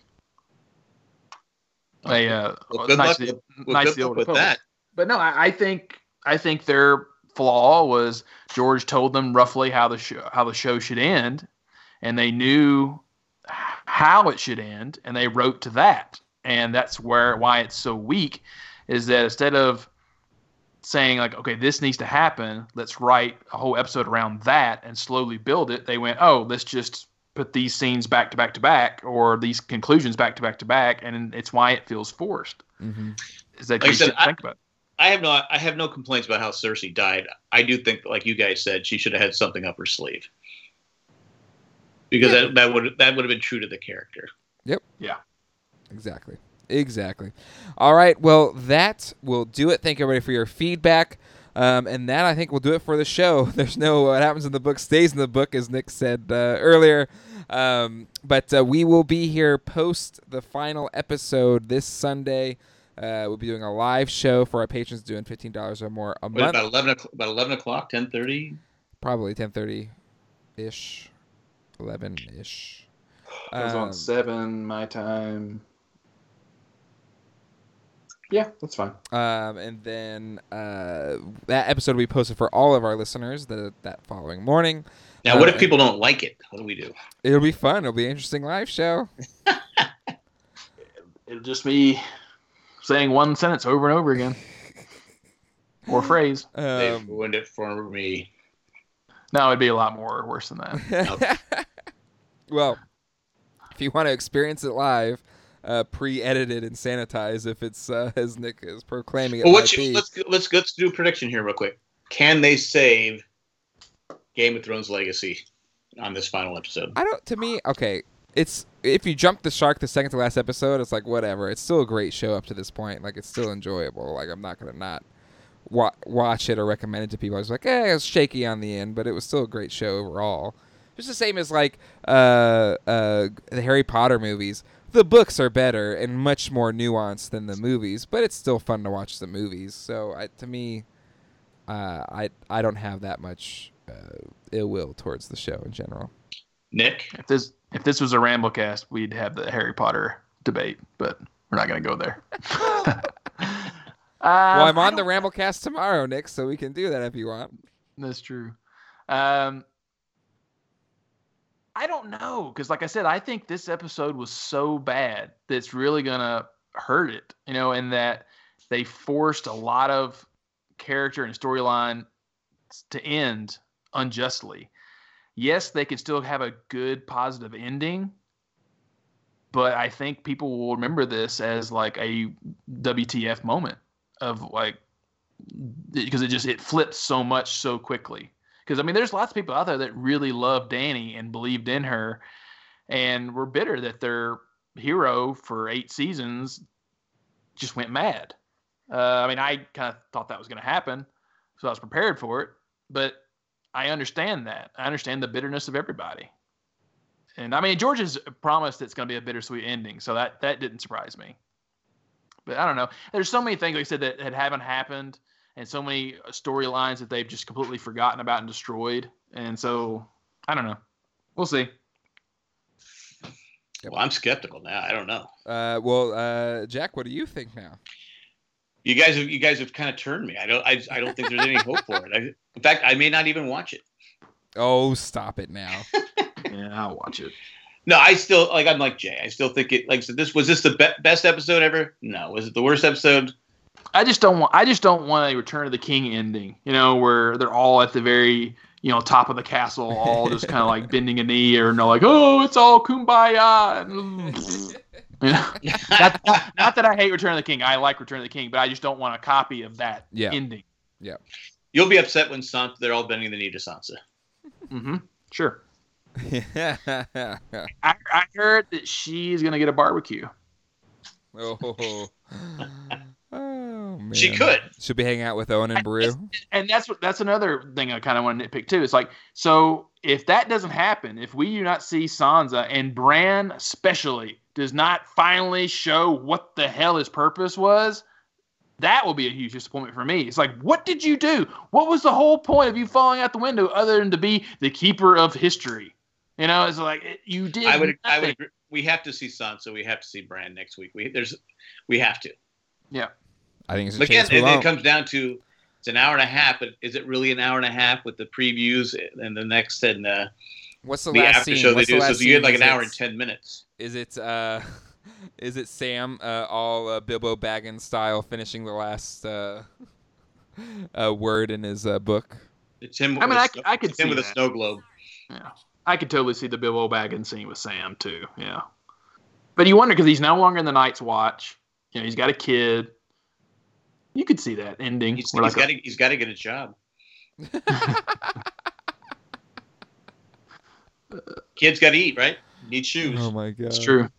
A uh, Well, good Knights luck of the- with, well, Knights of good the luck Old with Republic. that. But no, I, I think I think their flaw was George told them roughly how the show how the show should end, and they knew how it should end, and they wrote to that, and that's where why it's so weak, is that instead of saying like, okay, this needs to happen, let's write a whole episode around that and slowly build it, they went, oh, let's just put these scenes back to back to back, or these conclusions back to back to back, and it's why it feels forced. Mm-hmm. Is that Like I you said, should I- think about it. I have no, I have no complaints about how Cersei died. I do think, like you guys said, she should have had something up her sleeve, because that that would that would have been true to the character. Exactly. Exactly. All right. Well, that will do it. Thank you, everybody, for your feedback. Um, and that, I think, will do it for the show. There's no what happens in the book stays in the book, as Nick said uh, earlier. Um, but uh, we will be here post the final episode this Sunday. Uh, we'll be doing a live show for our patrons doing fifteen dollars or more a Wait, month. about eleven o'clock, about eleven o'clock, ten thirty. Probably ten thirty ish, eleven ish. It was on seven my time. Yeah, that's fine. Um, and then uh, that episode will be posted for all of our listeners the, that following morning. Now, what Uh, if people don't like it? What do we do? It'll be fun. It'll be an interesting live show. It'll just be saying one sentence over and over again. Or phrase. They've Um, ruined it for me. No, it'd be a lot more worse than that. well, if you want to experience it live, uh, pre-edited and sanitized, if it's uh, as Nick is proclaiming it Well, might what you, be. let's let's let's do a prediction here real quick. Can they save Game of Thrones legacy on this final episode? I don't. To me, okay. It's if you jump the shark the second to last episode, it's like whatever. It's still a great show up to this point. Like it's still enjoyable. Like I'm not gonna not wa- watch it or recommend it to people. I was like, eh, it was shaky on the end, but it was still a great show overall. Just the same as like uh, uh, the Harry Potter movies. The books are better and much more nuanced than the movies, but it's still fun to watch the movies. So I, to me, uh, I I don't have that much uh, ill will towards the show in general. Nick? If this if this was a Ramblecast, we'd have the Harry Potter debate, but we're not going to go there. uh, Well, I'm on the Ramblecast tomorrow, Nick, so we can do that if you want. That's true. Um, I don't know, because like I said, I think this episode was so bad that it's really going to hurt it, you know, and that they forced a lot of character and storyline to end unjustly. Yes, they could still have a good, positive ending, but I think people will remember this as like a W T F moment of like, because it just, it flips so much so quickly. Because, I mean, there's lots of people out there that really love Dany and believed in her and were bitter that their hero for eight seasons just went mad. Uh, I mean, I kind of thought that was going to happen, so I was prepared for it. But I understand that. I understand the bitterness of everybody. And, I mean, George has promised it's going to be a bittersweet ending, so that, that didn't surprise me. But I don't know. There's so many things, like I said, that, that haven't happened. And so many storylines that they've just completely forgotten about and destroyed. And so, I don't know. We'll see. Well, I'm skeptical now. I don't know. Uh, well, uh, Jack, what do you think now? You guys have you guys have kind of turned me. I don't I, I don't think there's any hope for it. I, in fact, I may not even watch it. Oh, stop it now. Yeah, I'll watch it. No, I still like. I'm like Jay. I still think it. Like, so this was this the be- best episode ever? No. Was it the worst episode? I just don't want. I just don't want a Return of the King ending. You know, where they're all at the very, you know, top of the castle, all just kind of like bending a knee, or no, like, oh, it's all kumbaya. You know? not, not, not that I hate Return of the King. I like Return of the King, but I just don't want a copy of that Yeah. ending. Yeah. You'll be upset when Sansa. They're all bending the knee to Sansa. Mm-hmm. Sure. oh, I, I heard that she's gonna get a barbecue. oh, man. She could. She'll be hanging out with Owen and Brew. And that's what that's another thing I kind of want to nitpick too. It's like, so if that doesn't happen, if we do not see Sansa and Bran especially does not finally show what the hell his purpose was, that will be a huge disappointment for me. It's like, what did you do? What was the whole point of you falling out the window other than to be the keeper of history? You know, it's like it, you did. I would. I nothing. would. Agree. We have to see Sansa. We have to see Bran next week. We there's. We have to. Yeah. I think it's a But again, chance we it, won't. it comes down to it's an hour and a half, but is it really an hour and a half with the previews and the next and the, What's the the last after scene? show they What's the do? So last you get scene? like Is an hour it- and ten minutes. Is it uh, is it Sam uh, all uh, Bilbo Baggins style finishing the last uh, uh, word in his uh, book? It's him. I mean, with I, a snow- I could it's him see with a that. snow globe. Yeah, I could totally see the Bilbo Baggins scene with Sam too. Yeah, but you wonder because he's no longer in the Night's Watch. You know, he's got a kid. You could see that ending. He's, where he's like got to. He's got to get a job. Kids got to eat, right? Need shoes. Oh my god, it's true.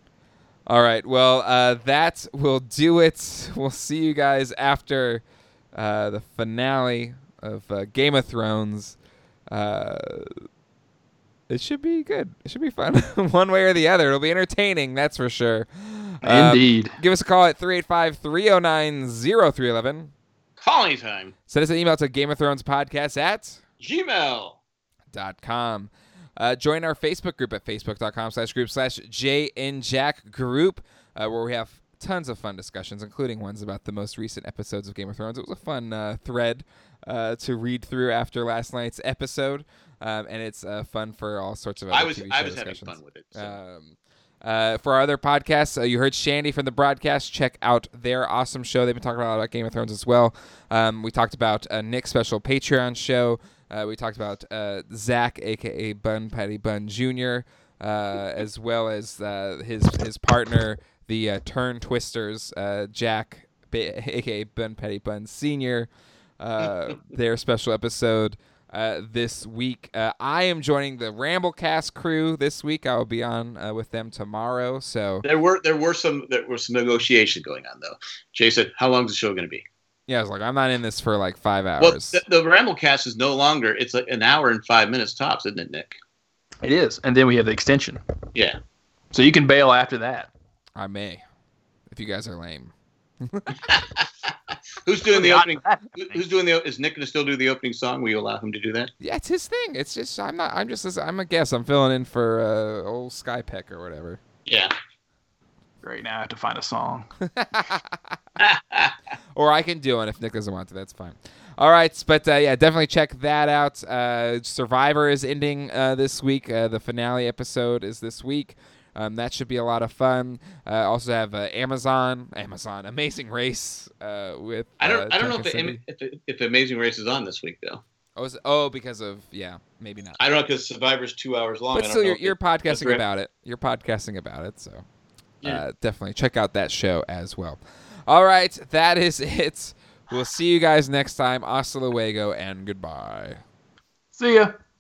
All right, well, uh, that will do it. We'll see you guys after uh, the finale of uh, Game of Thrones. Uh, it should be good. It should be fun. One way or the other. It'll be entertaining, that's for sure. Indeed. Um, give us a call at three eight five, three oh nine, oh three one one. Call anytime. Send us an email to Game of Thrones Podcast at Gmail. dot com. Uh, join our Facebook group at facebook.com slash group slash J N Jack group, uh, where we have tons of fun discussions, including ones about the most recent episodes of Game of Thrones. It was a fun uh, thread uh, to read through after last night's episode, um, and it's uh, fun for all sorts of other I was T V I show was having discussions. fun with it. So. Um, uh, for our other podcasts, uh, you heard Shandy from the broadcast. Check out their awesome show. They've been talking a lot about Game of Thrones as well. Um, we talked about uh, Nick's special Patreon show. Uh, we talked about uh, Zach, a k a. Bun Patty Bun Junior, uh, as well as uh, his his partner, the uh, Turn Twisters, uh, Jack, a k a. Bun Patty Bun Senior, uh, their special episode uh, this week. Uh, I am joining the Ramblecast crew this week. I will be on uh, with them tomorrow. So There were there were some there was some negotiation going on though. Jay said, "How long is the show going to be?" yeah, I was like, I'm not in this for like five hours. Well, the, the Ramblecast is no longer. It's like an hour and five minutes tops, isn't it, Nick? It is. And then we have the extension. Yeah. So you can bail after that. I may, if you guys are lame. Who's doing the Not opening? that. who- Who's doing the? Is Nick going to still do the opening song? Will you allow him to do that? Yeah, it's his thing. It's just I'm not. I'm just. I'm a guest. I'm filling in for uh, old Skypeck or whatever. Yeah. Great. Now I have to find a song. Or I can do it if Nick doesn't want to. That's fine. All right, but uh, yeah, definitely check that out. Uh, Survivor is ending uh, this week. Uh, the finale episode is this week. Um, that should be a lot of fun. Uh, also have uh, Amazon, Amazon, Amazing Race uh, with. I don't. Uh, I don't know Jack if, and the, Cindy. if if Amazing Race is on this week though. Oh, is it- oh, because of yeah, maybe not. I don't know because Survivor's two hours long. But I don't still, know you're, if you're it- podcasting right. about it. You're podcasting about it, so Yeah. uh, definitely check out that show as well. All right, that is it. We'll see you guys next time. Hasta luego and goodbye. See ya.